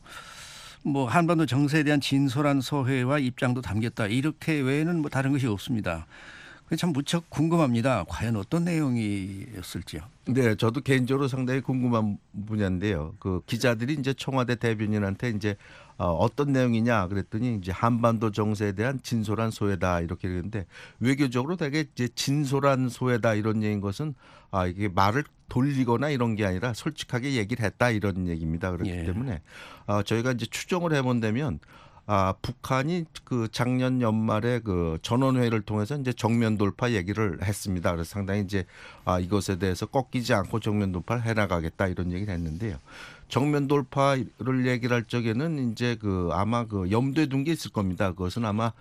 뭐 한반도 정세에 대한 진솔한 소회와 입장도 담겼다. 이렇게 외에는 뭐 다른 것이 없습니다. 참 무척 궁금합니다. 과연 어떤 내용이었을지요? 네, 저도 개인적으로 상당히 궁금한 분야인데요. 그 기자들이 이제 청와대 대변인한테 이제 어, 어떤 내용이냐 그랬더니 이제 한반도 정세에 대한 진솔한 소회다 이렇게 그랬는데 외교적으로 되게 이제 진솔한 소회다 이런 얘기인 것은 아 이게 말을 돌리거나 이런 게 아니라 솔직하게 얘기를 했다 이런 얘기입니다. 그렇기 예. 때문에 어, 저희가 이제 추정을 해본다면. 아, 북한이 그 작년 연말에 그 전원회의를 통해서 이제 정면 돌파 얘기를 했습니다. 그래서 상당히 이제 아, 이것에 대해서 꺾이지 않고 정면 돌파를 해나가겠다 이런 얘기를 했는데요. 정면 돌파를 얘기를 할 적에는 이제 그 아마 그 염두에 둔 게 있을 겁니다. 그것은 아마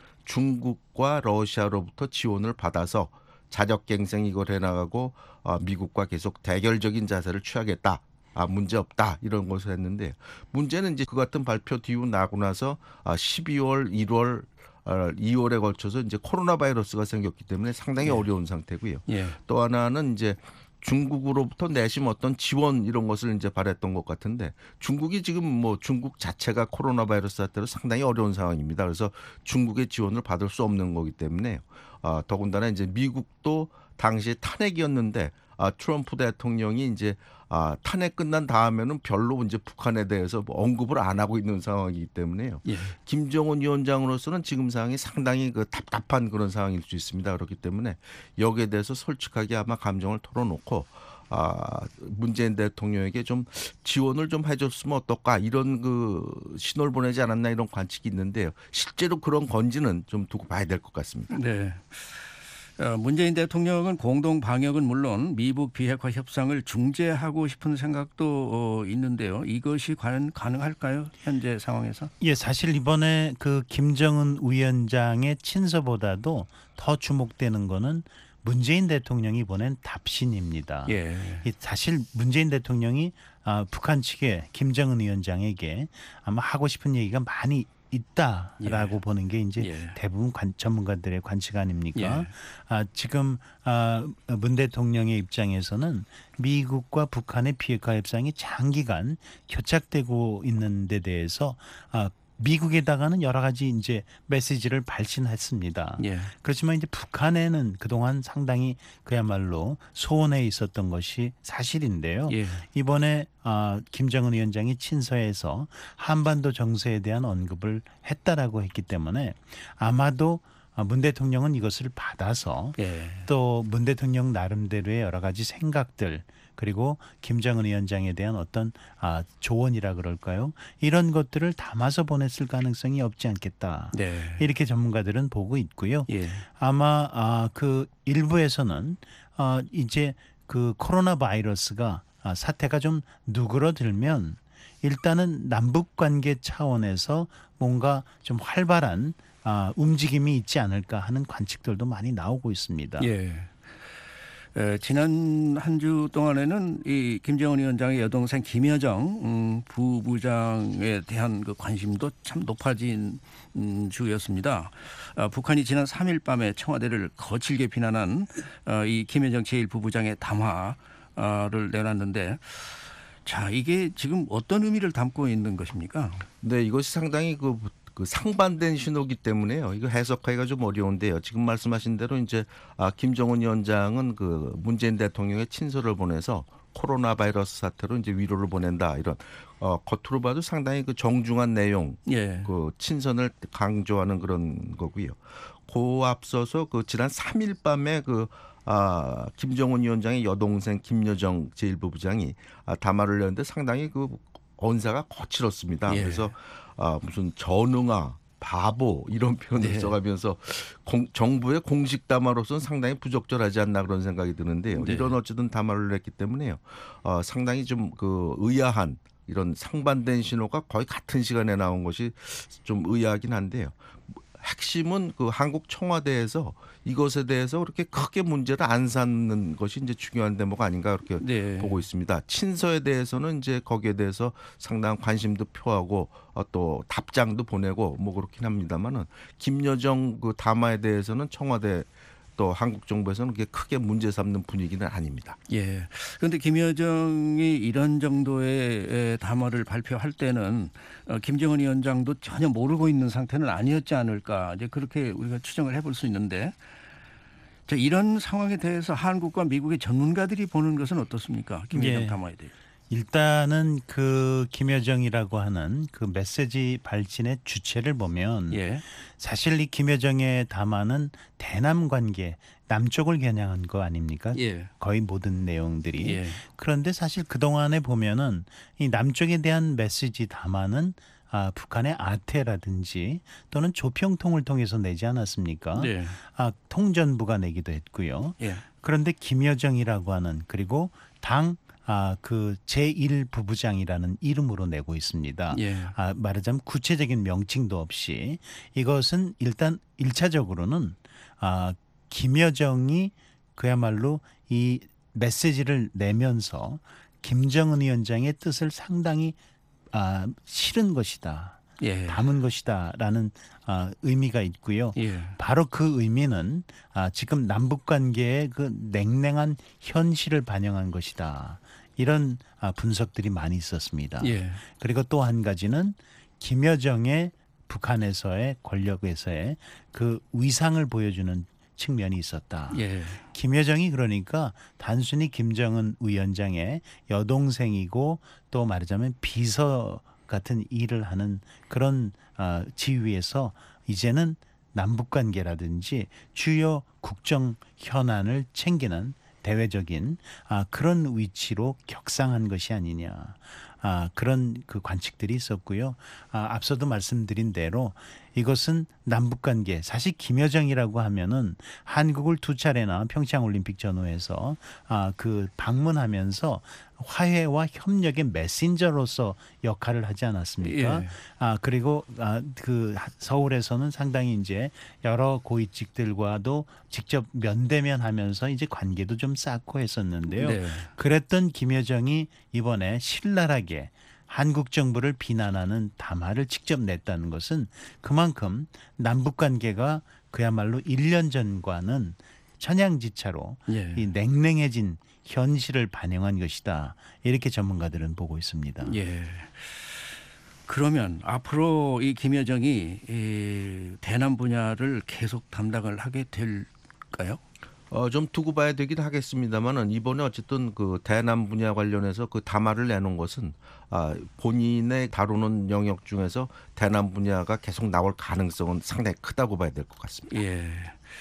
중국과 러시아로부터 지원을 받아서 자력갱생 이걸 해나가고 어, 미국과 계속 대결적인 자세를 취하겠다. 아, 문제 없다. 이런 것을 했는데 문제는 이제 그 같은 발표 뒤로 나고 나서 아, 십이월, 일월, 이월에 걸쳐서 이제 코로나 바이러스가 생겼기 때문에 상당히 예. 어려운 상태고요. 예. 또 하나는 이제 중국으로부터 내심 어떤 지원 이런 것을 이제 바랬던 것 같은데 중국이 지금 뭐 중국 자체가 코로나 바이러스 사태로 상당히 어려운 상황입니다. 그래서 중국의 지원을 받을 수 없는 거기 때문에 아, 더군다나 이제 미국도 당시에 탄핵이었는데 아, 트럼프 대통령이 이제 아, 탄핵 끝난 다음에는 별로 이제 북한에 대해서 뭐 언급을 안 하고 있는 상황이기 때문에요. 예. 김정은 위원장으로서는 지금 상황이 상당히 그 답답한 그런 상황일 수 있습니다. 그렇기 때문에 여기에 대해서 솔직하게 아마 감정을 털어놓고 아, 문재인 대통령에게 좀 지원을 좀 해줬으면 어떨까 이런 그 신호를 보내지 않았나 이런 관측이 있는데요. 실제로 그런 건지는 좀 두고 봐야 될 것 같습니다. 네. 어, 문재인 대통령은 공동 방역은 물론 미북 비핵화 협상을 중재하고 싶은 생각도 어, 있는데요. 이것이 과연 가능할까요? 현재 상황에서? 예, 사실 이번에 그 김정은 위원장의 친서보다도 더 주목되는 거는 문재인 대통령이 보낸 답신입니다. 예. 이 사실 문재인 대통령이 아, 북한 측에 김정은 위원장에게 아마 하고 싶은 얘기가 많이 있다라고 예. 보는 게 이제 예. 대부분 관, 전문가들의 관측 아닙니까? 예. 아, 지금 아, 문 대통령의 입장에서는 미국과 북한의 비핵화 협상이 장기간 교착되고 있는 데 대해서 아, 미국에다가는 여러 가지 이제 메시지를 발신했습니다. 예. 그렇지만 이제 북한에는 그동안 상당히 그야말로 소원해 있었던 것이 사실인데요. 예. 이번에 아, 김정은 위원장이 친서에서 한반도 정세에 대한 언급을 했다라고 했기 때문에 아마도 문 대통령은 이것을 받아서 예. 또 문 대통령 나름대로의 여러 가지 생각들 그리고 김정은 위원장에 대한 어떤 아, 조언이라 그럴까요? 이런 것들을 담아서 보냈을 가능성이 없지 않겠다. 네. 이렇게 전문가들은 보고 있고요. 예. 아마 아, 그 일부에서는 아, 이제 그 코로나 바이러스가 아, 사태가 좀 누그러들면 일단은 남북 관계 차원에서 뭔가 좀 활발한 아, 움직임이 있지 않을까 하는 관측들도 많이 나오고 있습니다. 예. 에, 지난 한 주 동안에는 이 김정은 위원장의 여동생 김여정 음, 부부장에 대한 그 관심도 참 높아진 음, 주였습니다. 아, 북한이 지난 삼 일 밤에 청와대를 거칠게 비난한 어, 이 김여정 제일 부부장의 담화를 내놨는데 자 이게 지금 어떤 의미를 담고 있는 것입니까? 네, 이것이 상당히 그, 그 상반된 신호기 때문에요. 이거 해석하기가 좀 어려운데요. 지금 말씀하신 대로 이제 아, 김정은 위원장은 그 문재인 대통령의 친서를 보내서 코로나 바이러스 사태로 이제 위로를 보낸다 이런 어, 겉으로 봐도 상당히 그 정중한 내용, 예. 그 친선을 강조하는 그런 거고요. 그 앞서서 그 지난 삼 일 밤에 그 아, 김정은 위원장의 여동생 김여정 제일 부부장이 아, 담화를 냈는데 상당히 그 언사가 거칠었습니다. 예. 그래서 아, 무슨 전응아, 바보 이런 표현을 네. 써가면서 공, 정부의 공식 담화로서는 상당히 부적절하지 않나 그런 생각이 드는데요. 네. 이런 어쨌든 담화를 냈기 때문에요. 어, 상당히 좀 그 의아한 이런 상반된 신호가 거의 같은 시간에 나온 것이 좀 의아하긴 한데요. 핵심은 그 한국 청와대에서 이것에 대해서 그렇게 크게 문제를 안 삼는 것이 이제 중요한 대목 아닌가 그렇게 네. 보고 있습니다. 친서에 대해서는 이제 거기에 대해서 상당한 관심도 표하고 어, 또 답장도 보내고 뭐 그렇긴 합니다만은 김여정 그 담화에 대해서는 청와대 또 한국 정부에서는 그게 크게 문제 삼는 분위기는 아닙니다. 예. 그런데 김여정이 이런 정도의 담화를 발표할 때는 어, 김정은 위원장도 전혀 모르고 있는 상태는 아니었지 않을까. 이제 그렇게 우리가 추정을 해볼 수 있는데, 자, 이런 상황에 대해서 한국과 미국의 전문가들이 보는 것은 어떻습니까? 김여정 예. 담화에 대해. 일단은 그 김여정이라고 하는 그 메시지 발진의 주체를 보면 예. 사실 이 김여정의 담화는 대남 관계 남쪽을 겨냥한 거 아닙니까? 예. 거의 모든 내용들이. 예. 그런데 사실 그동안에 보면은 이 남쪽에 대한 메시지 담화는 아, 북한의 아태라든지 또는 조평통을 통해서 내지 않았습니까? 네. 아, 통전부가 내기도 했고요. 예. 그런데 김여정이라고 하는 그리고 당 아, 그 제일 부부장이라는 이름으로 내고 있습니다. 예. 아, 말하자면 구체적인 명칭도 없이 이것은 일단 일차적으로는 아, 김여정이 그야말로 이 메시지를 내면서 김정은 위원장의 뜻을 상당히 아, 실은 것이다. 예. 담은 것이다라는 아, 의미가 있고요. 예. 바로 그 의미는 아, 지금 남북 관계의 그 냉랭한 현실을 반영한 것이다. 이런 아, 분석들이 많이 있었습니다. 예. 그리고 또 한 가지는 김여정의 북한에서의 권력에서의 그 위상을 보여주는 측면이 있었다. 예. 김여정이 그러니까 단순히 김정은 위원장의 여동생이고 또 말하자면 비서 같은 일을 하는 그런 어, 지위에서 이제는 남북관계라든지 주요 국정 현안을 챙기는 대외적인 아, 그런 위치로 격상한 것이 아니냐. 아, 그런 그 관측들이 있었고요. 아, 앞서도 말씀드린 대로 이것은 남북관계 사실 김여정이라고 하면은 한국을 두 차례나 평창올림픽 전후에서 아, 그 방문하면서 화해와 협력의 메신저로서 역할을 하지 않았습니까? 예. 아 그리고 아, 그 서울에서는 상당히 이제 여러 고위직들과도 직접 면대면하면서 이제 관계도 좀 쌓고 했었는데요. 네. 그랬던 김여정이 이번에 신랄하게 한국 정부를 비난하는 담화를 직접 냈다는 것은 그만큼 남북 관계가 그야말로 일 년 전과는 천양지차로 예. 이 냉랭해진 현실을 반영한 것이다. 이렇게 전문가들은 보고 있습니다. 예. 그러면 앞으로 이 김여정이 이 대남 분야를 계속 담당을 하게 될까요? 어, 좀 두고 봐야 되긴 하겠습니다만은 이번에 어쨌든 그 대남 분야 관련해서 그 담화를 내놓은 것은 아, 본인의 다루는 영역 중에서 대남 분야가 계속 나올 가능성은 상당히 크다고 봐야 될 것 같습니다. 예.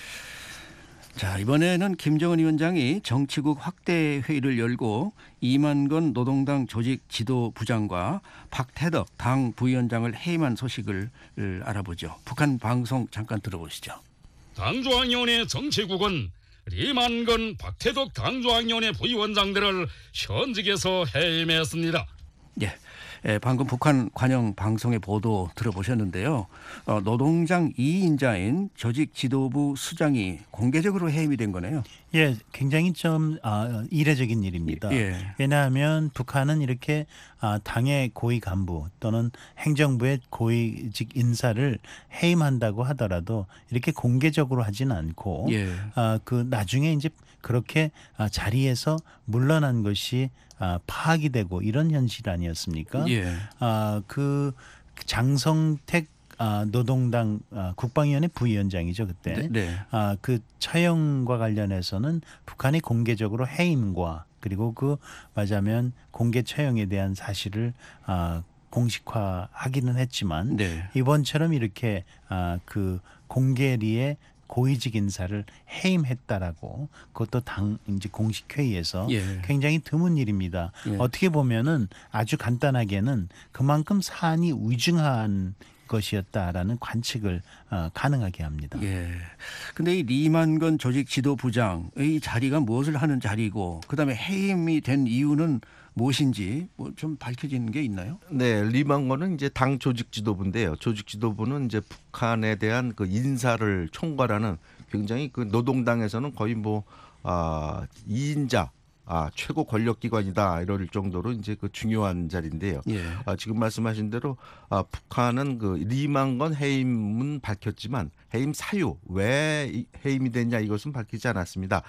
자, 이번에는 김정은 위원장이 정치국 확대 회의를 열고 이만건 노동당 조직 지도 부장과 박태덕 당 부위원장을 해임한 소식을 알아보죠. 북한 방송 잠깐 들어보시죠. 당조항위원회 정치국은 이만건 박태덕 당조항위원회 부위원장들을 현직에서 해임했습니다. 예. 예, 방금 북한 관영 방송의 보도 들어보셨는데요. 어, 노동당 이 인자인 조직 지도부 수장이 공개적으로 해임이 된 거네요. 예, 굉장히 좀 아, 이례적인 일입니다. 예. 왜냐하면 북한은 이렇게 아, 당의 고위 간부 또는 행정부의 고위직 인사를 해임한다고 하더라도 이렇게 공개적으로 하지는 않고 예. 아, 그 나중에 이제 그렇게 아, 자리에서 물러난 것이 아, 파악이 되고 이런 현실 아니었습니까? 예. 아, 그 장성택 아, 노동당 아, 국방위원회 부위원장이죠 그때. 네, 네. 아, 그 처형과 관련해서는 북한이 공개적으로 해임과 그리고 그 말하자면 공개 처형에 대한 사실을 아, 공식화하기는 했지만 네. 이번처럼 이렇게 아, 그 공개리에 고위직 인사를 해임했다라고 그것도 당 이제 공식 회의에서 예. 굉장히 드문 일입니다. 예. 어떻게 보면은 아주 간단하게는 그만큼 사안이 위중한 것이었다라는 관측을 어, 가능하게 합니다. 예. 근데 이 리만건 조직 지도부장의 자리가 무엇을 하는 자리고 그다음에 해임이 된 이유는 무엇인지 뭐 좀 밝혀지는 게 있나요? 네, 리만건은 이제 당 조직 지도부인데요. 조직 지도부는 이제 북한에 대한 그 인사를 총괄하는 굉장히 그 노동당에서는 거의 뭐 아, 이인자 아, 최고 권력기관이다 이럴 정도로 이제 그 중요한 자리인데요. 예. 아, 지금 말씀하신 대로 아, 북한은 그 리만건 해임은 밝혔지만 해임 사유 왜 해임이 됐냐 이것은 밝히지 않았습니다.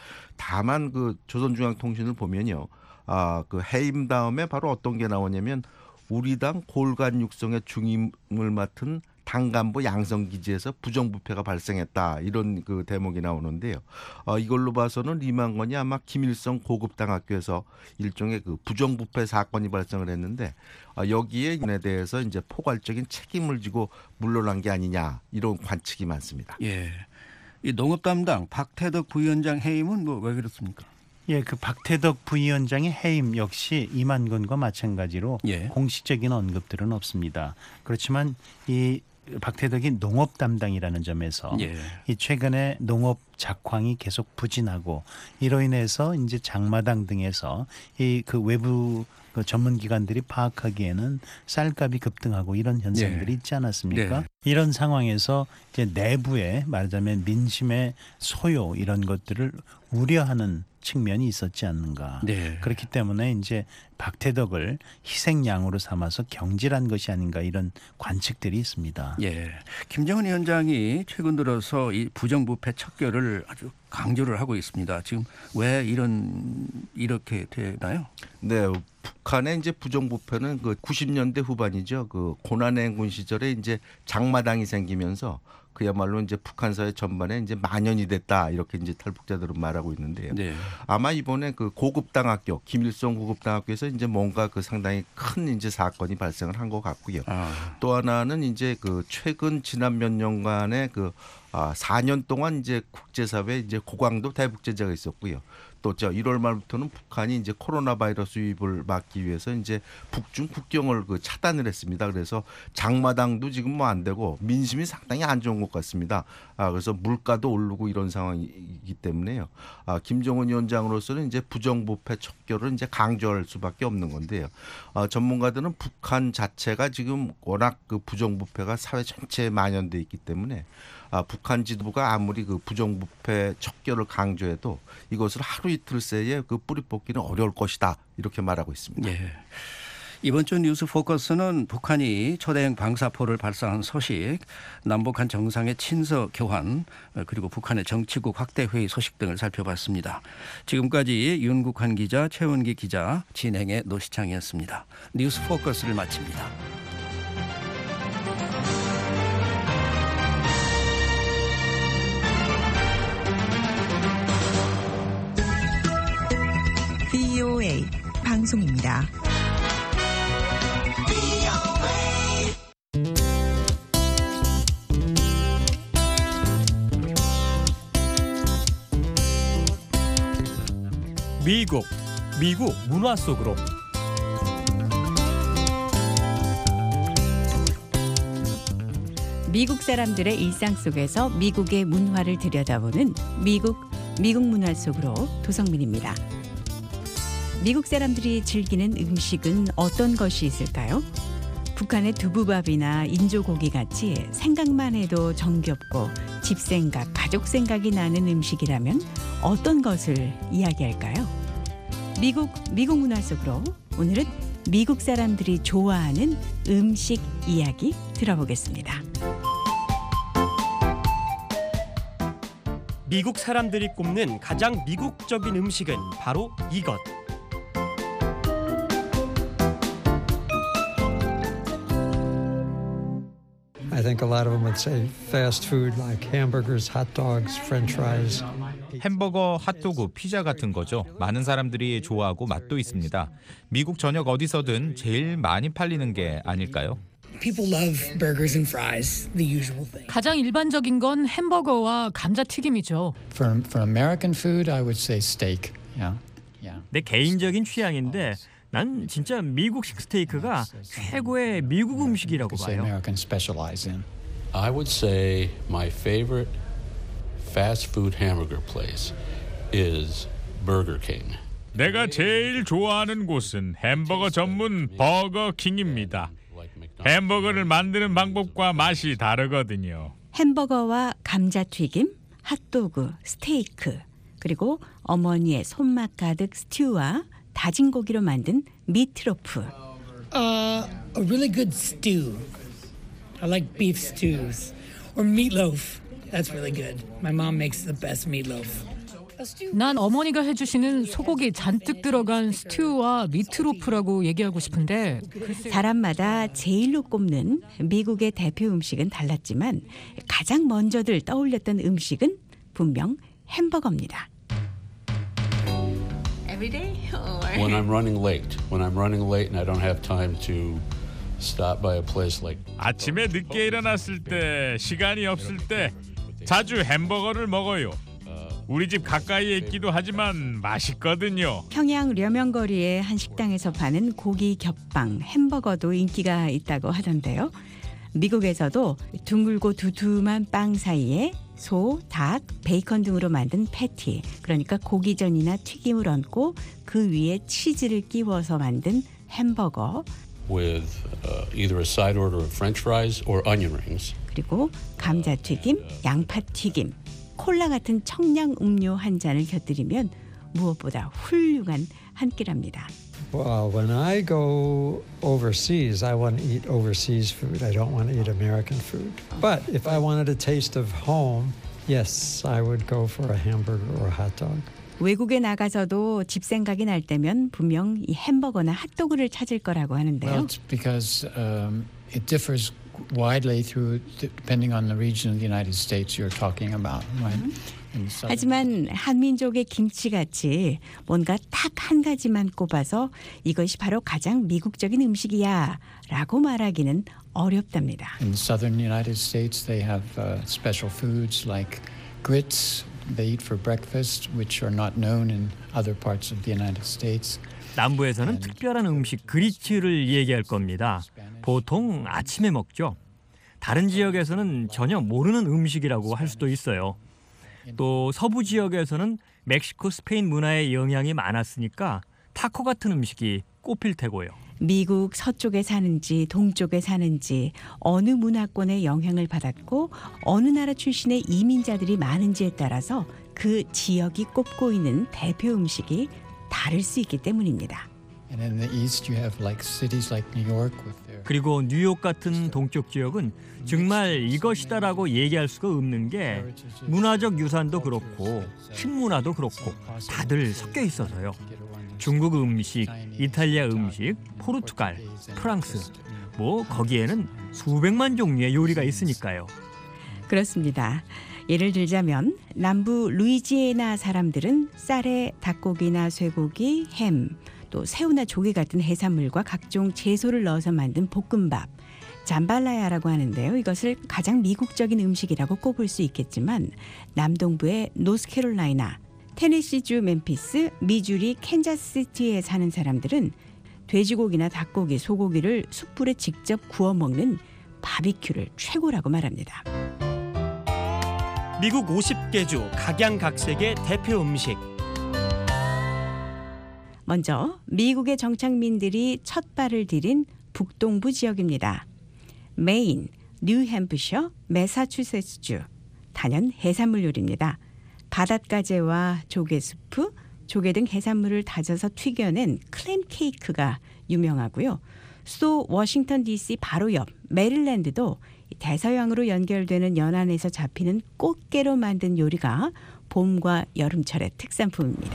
다만 그 조선중앙통신을 보면요, 아, 그 해임 다음에 바로 어떤 게 나오냐면 우리 당 골간 육성의 중임을 맡은 당 간부 양성 기지에서 부정부패가 발생했다 이런 그 대목이 나오는데요. 어, 이걸로 봐서는 리만건이 아마 김일성 고급 당학교에서 일종의 그 부정부패 사건이 발생을 했는데 어, 여기에 대해서 이제 포괄적인 책임을 지고 물러난 게 아니냐 이런 관측이 많습니다. 예. 이 농업 담당 박태덕 부위원장 해임은 뭐 왜 그렇습니까? 예, 그 박태덕 부위원장의 해임 역시 이만건과 마찬가지로 예. 공식적인 언급들은 없습니다. 그렇지만 이 박태덕이 농업 담당이라는 점에서 예. 이 최근에 농업 작황이 계속 부진하고 이로 인해서 이제 장마당 등에서 이 그 외부 그 전문 기관들이 파악하기에는 쌀값이 급등하고 이런 현상들이 예. 있지 않았습니까? 네. 이런 상황에서 이제 내부에 말하자면 민심의 소요 이런 것들을 우려하는 측면이 있었지 않는가. 네. 그렇기 때문에 이제 박태덕을 희생양으로 삼아서 경질한 것이 아닌가 이런 관측들이 있습니다. 예. 김정은 위원장이 최근 들어서 이 부정부패 척결을 아주 강조를 하고 있습니다. 지금 왜 이런 이렇게 되나요? 네, 북한의 이제 부정부패는 그 구십 년대 후반이죠. 그 고난해군 시절에 이제 장마당이 생기면서 그야말로 이제 북한 사회 전반에 이제 만연이 됐다 이렇게 이제 탈북자들은 말하고 있는데요. 네. 아마 이번에 그 고급당학교 김일성 고급당학교에서 이제 뭔가 그 상당히 큰 이제 사건이 발생을 한 것 같고요. 아. 또 하나는 이제 그 최근 지난 몇 년간의 그 아, 사 년 동안 이제 국제사회 이제 고강도 대북 제재가 있었고요. 또 저 일월 말부터는 북한이 이제 코로나 바이러스 유입을 막기 위해서 이제 북중 국경을 그 차단을 했습니다. 그래서 장마당도 지금 뭐 안 되고 민심이 상당히 안 좋은 것 같습니다. 아, 그래서 물가도 오르고 이런 상황이기 때문에요. 아, 김정은 위원장으로서는 이제 부정부패 척결을 이제 강조할 수밖에 없는 건데요. 아, 전문가들은 북한 자체가 지금 워낙 그 부정부패가 사회 전체에 만연돼 있기 때문에 아, 북한 지도부가 아무리 그 부정부패 척결을 강조해도 이것을 하루 이틀 새에 그 뿌리 뽑기는 어려울 것이다 이렇게 말하고 있습니다. 예. 이번 주 뉴스 포커스는 북한이 초대형 방사포를 발사한 소식, 남북한 정상의 친서 교환, 그리고 북한의 정치국 확대 회의 소식 등을 살펴봤습니다. 지금까지 윤국한 기자, 최원기 기자, 진행의 노시창이었습니다. 뉴스 포커스를 마칩니다. 브이오에이 방송입니다. 미국, 미국 문화 속으로. 미국 사람들의 일상 속에서 미국의 문화를 들여다보는 미국, 미국 문화 속으로 도성민입니다. 미국 사람들이 즐기는 음식은 어떤 것이 있을까요? 북한의 두부밥이나 인조고기 같이 생각만 해도 정겹고 집생각, 가족 생각이 나는 음식이라면 어떤 것을 이야기할까요? 미국, 미국 문화 속으로 오늘은 미국 사람들이 좋아하는 음식 이야기 들어보겠습니다. 미국 사람들이 꼽는 가장 미국적인 음식은 바로 이것. I think a lot of them would say fast food like hamburgers, hot dogs, french fries. 햄버거, 핫도그, 피자 같은 거죠. 많은 사람들이 좋아하고 맛도 있습니다. 미국 전역 어디서든 제일 많이 팔리는 게 아닐까요? People love burgers and fries, the usual thing. 가장 일반적인 건 햄버거와 감자튀김이죠. For, for American food, I would say steak. Yeah. Yeah. 내 개인적인 취향인데 난 진짜 미국식 스테이크가 최고의 미국 음식이라고 봐요. Americans specialize in. I would say my favorite fast food hamburger place is Burger King. 내가 제일 좋아하는 곳은 햄버거 전문 버거킹입니다. 햄버거를 만드는 방법과 맛이 다르거든요. 햄버거와 감자튀김, 핫도그, 스테이크, 그리고 어머니의 손맛 가득 스튜와 다진 고기로 만든 미트로프. Uh, a really good stew. I like beef stews. Or meatloaf. That's really good. My mom makes the best meatloaf. 난 어머니가 해주시는 소고기 잔뜩 들어간 스튜와 미트로프라고 얘기하고 싶은데 사람마다 제일로 꼽는 미국의 대표 음식은 달랐지만 가장 먼저들 떠올렸던 음식은 분명 햄버거입니다. Every day? Or... When I'm running late. When I'm running late and I don't have time to stop by a place like. 아침에 늦게 일어났을 때, 시간이 없을 때 자주 햄버거를 먹어요. 우리 집 가까이에 있기도 하지만 맛있거든요. 평양 려명거리의 한 식당에서 파는 고기 겹빵 햄버거도 인기가 있다고 하던데요. 미국에서도 둥글고 두툼한 빵 사이에 소, 닭, 베이컨 등으로 만든 패티, 그러니까 고기전이나 튀김을 얹고 그 위에 치즈를 끼워서 만든 햄버거. With uh, either a side order of French fries or onion rings. 그리고 감자튀김, 양파튀김, 콜라 같은 청량 음료 한 잔을 곁들이면 무엇보다 훌륭한 한 끼랍니다. Well, when I go overseas, I want to eat overseas food. I don't want to eat American food. But if I wanted a taste of home, yes, I would go for a hamburger or a hot dog. 외국에 나가서도 집 생각이 날 때면 분명 이 햄버거나 핫도그를 찾을 거라고 하는데요. Well, it's because um, it differs widely through depending on the region of the United States you're talking about. Right? 하지만 한민족의 김치같이 뭔가 딱 한 가지만 꼽아서 이것이 바로 가장 미국적인 음식이야 라고 말하기는 어렵답니다. In the southern United States they have uh, special foods like grits they eat for breakfast which are not known in other parts of the United States. 남부에서는 특별한 음식 그리츠를 얘기할 겁니다. 보통 아침에 먹죠. 다른 지역에서는 전혀 모르는 음식이라고 할 수도 있어요. 또 서부 지역에서는 멕시코, 스페인 문화의 영향이 많았으니까 타코 같은 음식이 꼽힐 테고요. 미국 서쪽에 사는지 동쪽에 사는지 어느 문화권의 영향을 받았고 어느 나라 출신의 이민자들이 많은지에 따라서 그 지역이 꼽고 있는 대표 음식이 다를 수 있기 때문입니다. And in the east you have like cities like New York with their 그리고 뉴욕 같은 동쪽 지역은 정말 이것이다라고 얘기할 수가 없는 게 문화적 유산도 그렇고 식문화도 그렇고 다들 섞여 있어서요. 중국 음식, 이탈리아 음식, 포르투갈, 프랑스 뭐 거기에는 수백만 종류의 요리가 있으니까요. 그렇습니다. 예를 들자면 남부 루이지애나 사람들은 쌀에 닭고기나 쇠고기, 햄, 또 새우나 조개 같은 해산물과 각종 채소를 넣어서 만든 볶음밥, 잠발라야라고 하는데요. 이것을 가장 미국적인 음식이라고 꼽을 수 있겠지만 남동부의 노스캐롤라이나, 테네시주 멤피스, 미주리 캔자스시티에 사는 사람들은 돼지고기나 닭고기, 소고기를 숯불에 직접 구워 먹는 바비큐를 최고라고 말합니다. 미국 오십 개 주 각양각색의 대표 음식. 먼저 미국의 정착민들이 첫 발을 들인 북동부 지역입니다. 메인, 뉴햄프셔, 매사추세츠주. 단연 해산물 요리입니다. 바닷가재와 조개수프, 조개 등 해산물을 다져서 튀겨낸 클램 케이크가 유명하고요. 수도 워싱턴 디씨 바로 옆 메릴랜드도 대서양으로 연결되는 연안에서 잡히는 꽃게로 만든 요리가 봄과 여름철의 특산품입니다.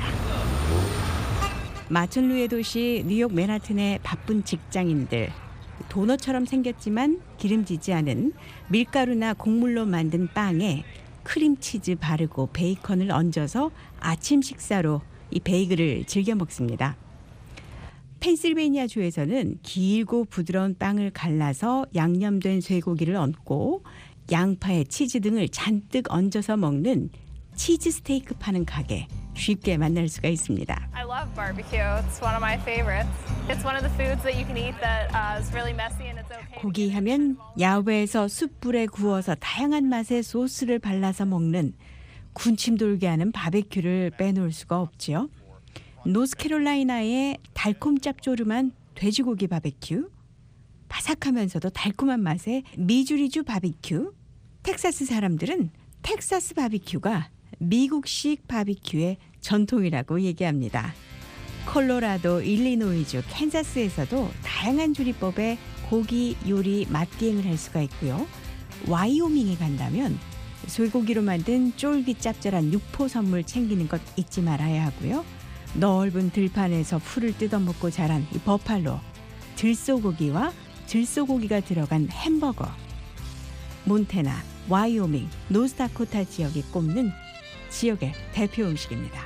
마천루의 도시 뉴욕 맨하튼의 바쁜 직장인들, 도넛처럼 생겼지만 기름지지 않은 밀가루나 곡물로 만든 빵에 크림치즈 바르고 베이컨을 얹어서 아침 식사로 이 베이글을 즐겨 먹습니다. 펜실베이니아주에서는 길고 부드러운 빵을 갈라서 양념된 쇠고기를 얹고 양파에 치즈 등을 잔뜩 얹어서 먹는 치즈 스테이크 파는 가게 쉽게 만날 수가 있습니다. love barbecue. It's one of my favorites. It's one of the foods that you can eat that uh, is really messy and it's okay. 고기 하면 야외에서 숯불에 구워서 다양한 맛의 소스를 발라서 먹는 군침 돌게 하는 바베큐를 빼놓을 수가 없지요. 노스캐롤라이나의 달콤 짭조름한 돼지고기 바베큐, 바삭하면서도 달콤한 맛의 미주리주 바비큐. 텍사스 사람들은 텍사스 바비큐가 미국식 바비큐의 전통이라고 얘기합니다. 콜로라도, 일리노이주, 캔자스에서도 다양한 조리법의 고기 요리 맛기행을 할 수가 있고요. 와이오밍에 간다면 소고기로 만든 쫄깃 짭짤한 육포 선물 챙기는 것 잊지 말아야 하고요. 넓은 들판에서 풀을 뜯어먹고 자란 이 버팔로, 들소고기와 들소고기가 들어간 햄버거. 몬태나, 와이오밍, 노스다코타 지역이 꼽는 지역의 대표 음식입니다.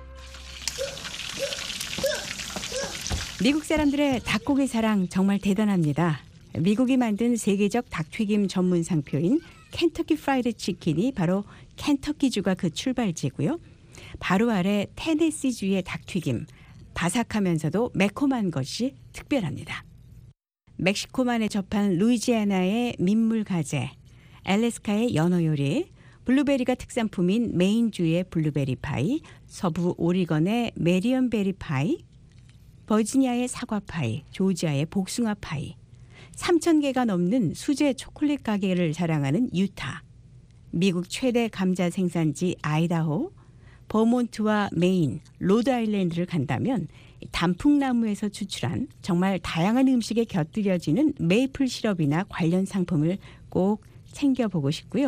미국 사람들의 닭고기 사랑 정말 대단합니다. 미국이 만든 세계적 닭튀김 전문 상표인 켄터키 프라이드 치킨이 바로 켄터키주가 그 출발지고요. 바로 아래 테네시주의 닭튀김, 바삭하면서도 매콤한 것이 특별합니다. 멕시코만에 접한 루이지애나의 민물 가재, 알래스카의 연어 요리, 블루베리가 특산품인 메인주의 블루베리 파이, 서부 오리건의 메리언베리 파이, 버지니아의 사과 파이, 조지아의 복숭아 파이, 삼천 개가 넘는 수제 초콜릿 가게를 자랑하는 유타, 미국 최대 감자 생산지 아이다호, 버몬트와 메인, 로드아일랜드를 간다면 단풍나무에서 추출한 정말 다양한 음식에 곁들여지는 메이플 시럽이나 관련 상품을 꼭 챙겨보고 싶고요.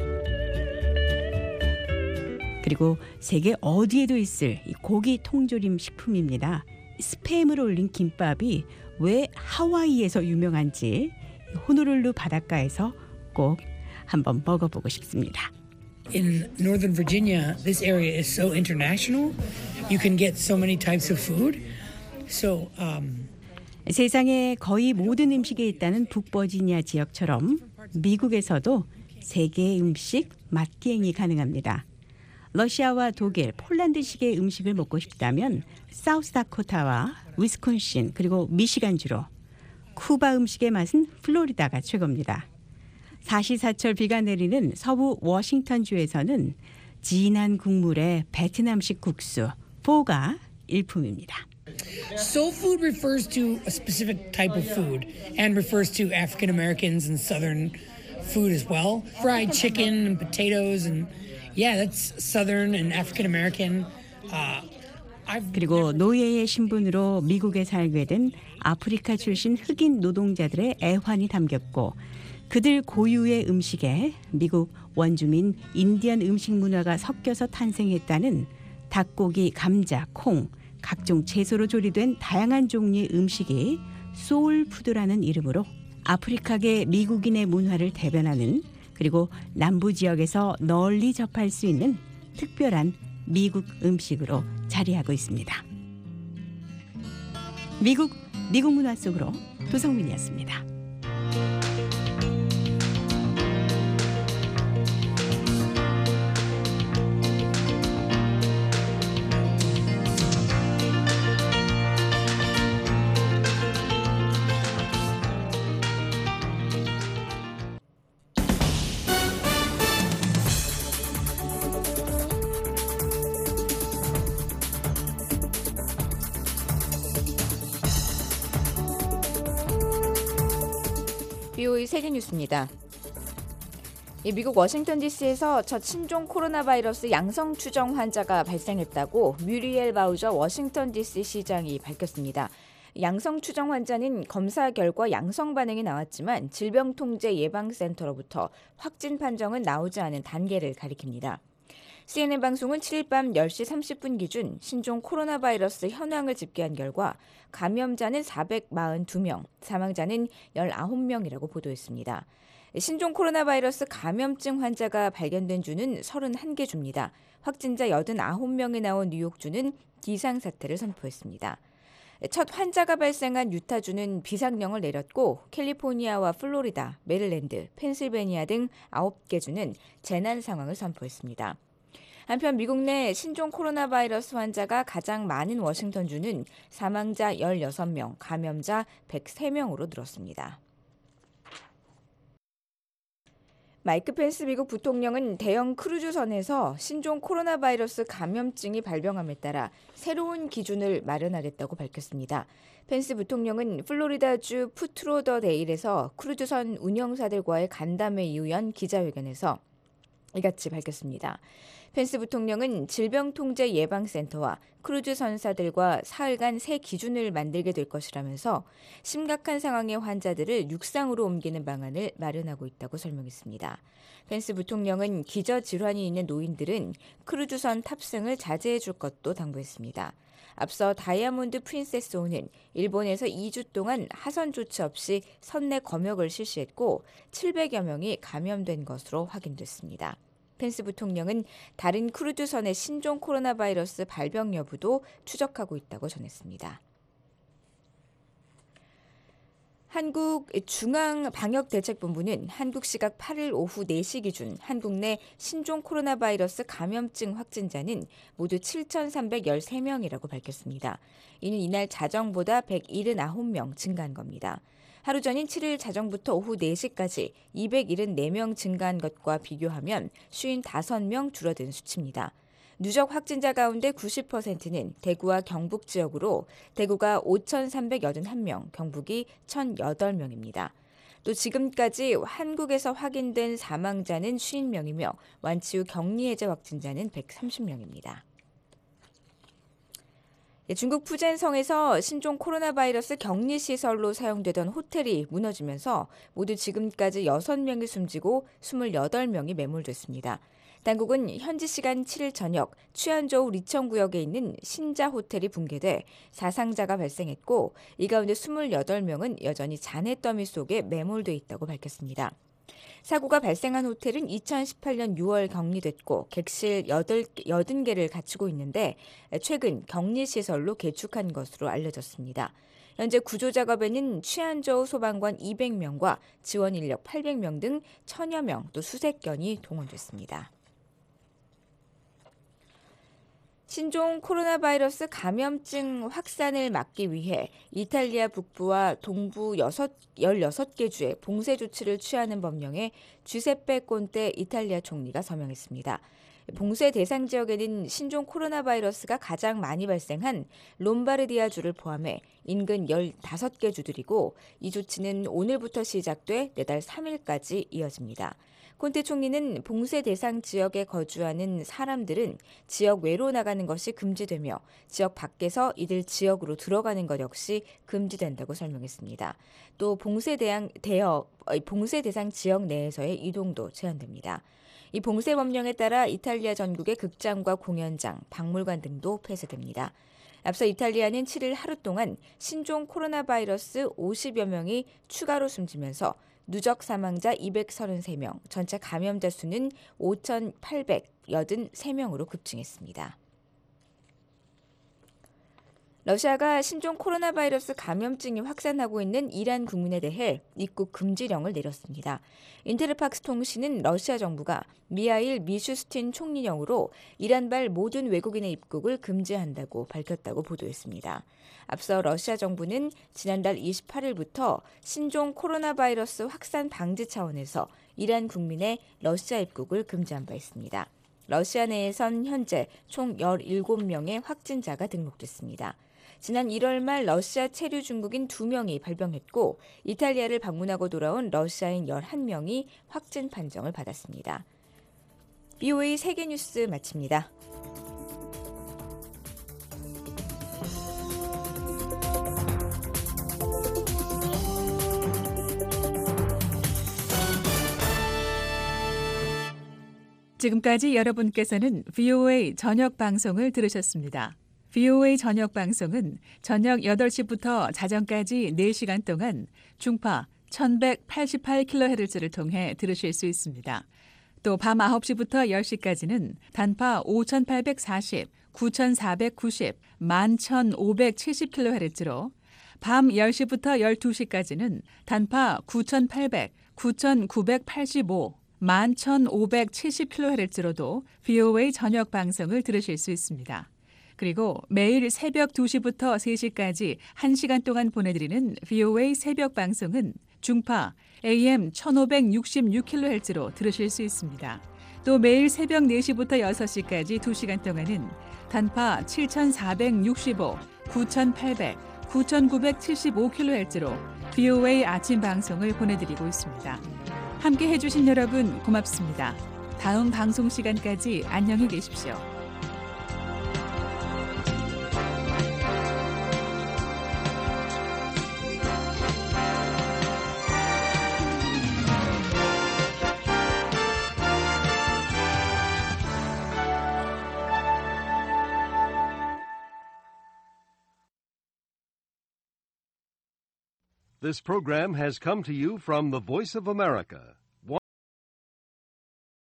그리고 세계 어디에도 있을 이 고기 통조림 식품입니다. 스팸을 올린 김밥이 왜 하와이에서 유명한지 호놀룰루 바닷가에서 꼭 한번 먹어보고 싶습니다. In Northern Virginia, this area is so international. You can get so many types of food. So, um, 세상에 거의 모든 음식에 있다는 북버지니아 지역처럼 미국에서도 세계의 음식 맛기행이 가능합니다. 러시아와 독일, 폴란드식의 음식을 먹고 싶다면 사우스다코타와 위스콘신 그리고 미시간주로, 쿠바 음식의 맛은 플로리다가 최고입니다. 사시사철 비가 내리는 서부 워싱턴주에서는 진한 국물에 베트남식 국수, 포가 일품입니다. soul food refers to a specific type of food and refers to African Americans and Southern food as well. Fried chicken and potatoes and yeah, that's Southern and African American. Uh, 그리고 노예의 신분으로 미국에 살게 된 아프리카 출신 흑인 노동자들의 애환이 담겼고 그들 고유의 음식에 미국 원주민 인디언 음식 문화가 섞여서 탄생했다는 닭고기, 감자, 콩, 각종 채소로 조리된 다양한 종류의 음식이 소울푸드라는 이름으로 아프리카계 미국인의 문화를 대변하는 그리고 남부 지역에서 널리 접할 수 있는 특별한 미국 음식으로 자리하고 있습니다. 미국, 미국 문화 속으로 도성민이었습니다. 비오이 세계뉴스입니다. 미국 워싱턴 디씨에서 첫 신종 코로나 바이러스 양성 추정 환자가 발생했다고 뮤리엘 바우저 워싱턴 디씨 시장이 밝혔습니다. 양성 추정 환자는 검사 결과 양성 반응이 나왔지만 질병통제예방센터로부터 확진 판정은 나오지 않은 단계를 가리킵니다. 씨엔엔 방송은 칠일 밤 열 시 삼십 분 기준 신종 코로나 바이러스 현황을 집계한 결과 감염자는 사백사십이 명, 사망자는 열아홉 명이라고 보도했습니다. 신종 코로나 바이러스 감염증 환자가 발견된 주는 서른한 개 주입니다. 확진자 여든아홉 명이 나온 뉴욕주는 비상사태를 선포했습니다. 첫 환자가 발생한 유타주는 비상령을 내렸고 캘리포니아와 플로리다, 메릴랜드, 펜실베니아 등 아홉 개 주는 재난 상황을 선포했습니다. 한편 미국 내 신종 코로나 바이러스 환자가 가장 많은 워싱턴주는 사망자 열여섯 명, 감염자 백삼 명으로 늘었습니다. 마이크 펜스 미국 부통령은 대형 크루즈선에서 신종 코로나 바이러스 감염증이 발병함에 따라 새로운 기준을 마련하겠다고 밝혔습니다. 펜스 부통령은 플로리다주 푸트로더데일에서 크루즈선 운영사들과의 간담회 이후 연 기자회견에서 이같이 밝혔습니다. 펜스 부통령은 질병통제예방센터와 크루즈 선사들과 사흘간 새 기준을 만들게 될 것이라면서 심각한 상황의 환자들을 육상으로 옮기는 방안을 마련하고 있다고 설명했습니다. 펜스 부통령은 기저질환이 있는 노인들은 크루즈선 탑승을 자제해 줄 것도 당부했습니다. 앞서 다이아몬드 프린세스호는 일본에서 이 주 동안 하선 조치 없이 선내 검역을 실시했고 칠백여 명이 감염된 것으로 확인됐습니다. 펜스 부통령은 다른 크루즈선의 신종 코로나 바이러스 발병 여부도 추적하고 있다고 전했습니다. 한국중앙방역대책본부는 한국 시각 팔 일 오후 네 시 기준 한국 내 신종 코로나 바이러스 감염증 확진자는 모두 칠천삼백십삼 명이라고 밝혔습니다. 이는 이날 자정보다 백칠십구 명 증가한 겁니다. 하루 전인 칠 일 자정부터 오후 네 시까지 이백칠십사 명 증가한 것과 비교하면 오십오 명 줄어든 수치입니다. 누적 확진자 가운데 구십 퍼센트는 대구와 경북 지역으로 대구가 오천삼백팔십일 명, 경북이 천팔 명입니다. 또 지금까지 한국에서 확인된 사망자는 오십 명이며 완치 후 격리 해제 확진자는 백삼십 명입니다. 중국 푸젠성에서 신종 코로나 바이러스 격리시설로 사용되던 호텔이 무너지면서 모두 지금까지 여섯 명이 숨지고 이십팔 명이 매몰됐습니다. 당국은 현지 시간 칠 일 저녁 취안저우 리청구역에 있는 신자 호텔이 붕괴돼 사상자가 발생했고 이 가운데 이십팔 명은 여전히 잔해 더미 속에 매몰돼 있다고 밝혔습니다. 사고가 발생한 호텔은 이천십팔 년 유월 격리됐고 객실 여덟 개를 갖추고 있는데 최근 격리시설로 개축한 것으로 알려졌습니다. 현재 구조 작업에는 취안저우 소방관 이백 명과 지원 인력 팔백 명 등 천여 명 또 수백 건이 동원됐습니다. 신종 코로나 바이러스 감염증 확산을 막기 위해 이탈리아 북부와 동부 열여섯 개 주에 봉쇄 조치를 취하는 법령에 주세페 콘테 이탈리아 총리가 서명했습니다. 봉쇄 대상 지역에는 신종 코로나 바이러스가 가장 많이 발생한 롬바르디아주를 포함해 인근 열다섯 개 주들이고 이 조치는 오늘부터 시작돼 내달 삼 일까지 이어집니다. 콘테 총리는 봉쇄 대상 지역에 거주하는 사람들은 지역 외로 나가는 것이 금지되며 지역 밖에서 이들 지역으로 들어가는 것 역시 금지된다고 설명했습니다. 또 봉쇄 대상, 대역, 봉쇄 대상 지역 내에서의 이동도 제한됩니다. 이 봉쇄 법령에 따라 이탈리아 전국의 극장과 공연장, 박물관 등도 폐쇄됩니다. 앞서 이탈리아는 칠 일 하루 동안 신종 코로나 바이러스 오십여 명이 추가로 숨지면서 누적 사망자 이백삼십삼 명, 전체 감염자 수는 오천팔백팔십삼 명으로 급증했습니다. 러시아가 신종 코로나 바이러스 감염증이 확산하고 있는 이란 국민에 대해 입국 금지령을 내렸습니다. 인테르팍스 통신은 러시아 정부가 미하일 미슈스틴 총리령으로 이란발 모든 외국인의 입국을 금지한다고 밝혔다고 보도했습니다. 앞서 러시아 정부는 지난달 이십팔 일부터 신종 코로나 바이러스 확산 방지 차원에서 이란 국민의 러시아 입국을 금지한 바 있습니다. 러시아 내에선 현재 총 열일곱 명의 확진자가 등록됐습니다. 지난 일월 말 러시아 체류 중국인 두 명이 발병했고 이탈리아를 방문하고 돌아온 러시아인 열한 명이 확진 판정을 받았습니다. 비오에이 세계뉴스 마칩니다. 지금까지 여러분께서는 비오에이 저녁 방송을 들으셨습니다. 비오에이 저녁 방송은 저녁 여덟 시부터 자정까지 네 시간 동안 중파 천백팔십팔 킬로헤르츠를 통해 들으실 수 있습니다. 또 밤 아홉 시부터 열 시까지는 단파 오천팔백사십, 구천사백구십, 만 천오백칠십 킬로헤르츠로 밤 열 시부터 열두 시까지는 단파 구천팔백, 구천구백팔십오, 만 천오백칠십 킬로헤르츠로도 브이오에이 저녁 방송을 들으실 수 있습니다. 그리고 매일 새벽 두 시부터 세 시까지 한 시간 동안 보내드리는 브이오에이 새벽 방송은 중파 에이엠 천오백육십육 킬로헤르츠로 들으실 수 있습니다. 또 매일 새벽 네 시부터 여섯 시까지 두 시간 동안은 단파 칠천사백육십오, 구천팔백, 구천구백칠십오 킬로헤르츠로 브이오에이 아침 방송을 보내드리고 있습니다. 함께 해주신 여러분 고맙습니다. 다음 방송 시간까지 안녕히 계십시오. This program has come to you from the Voice of America,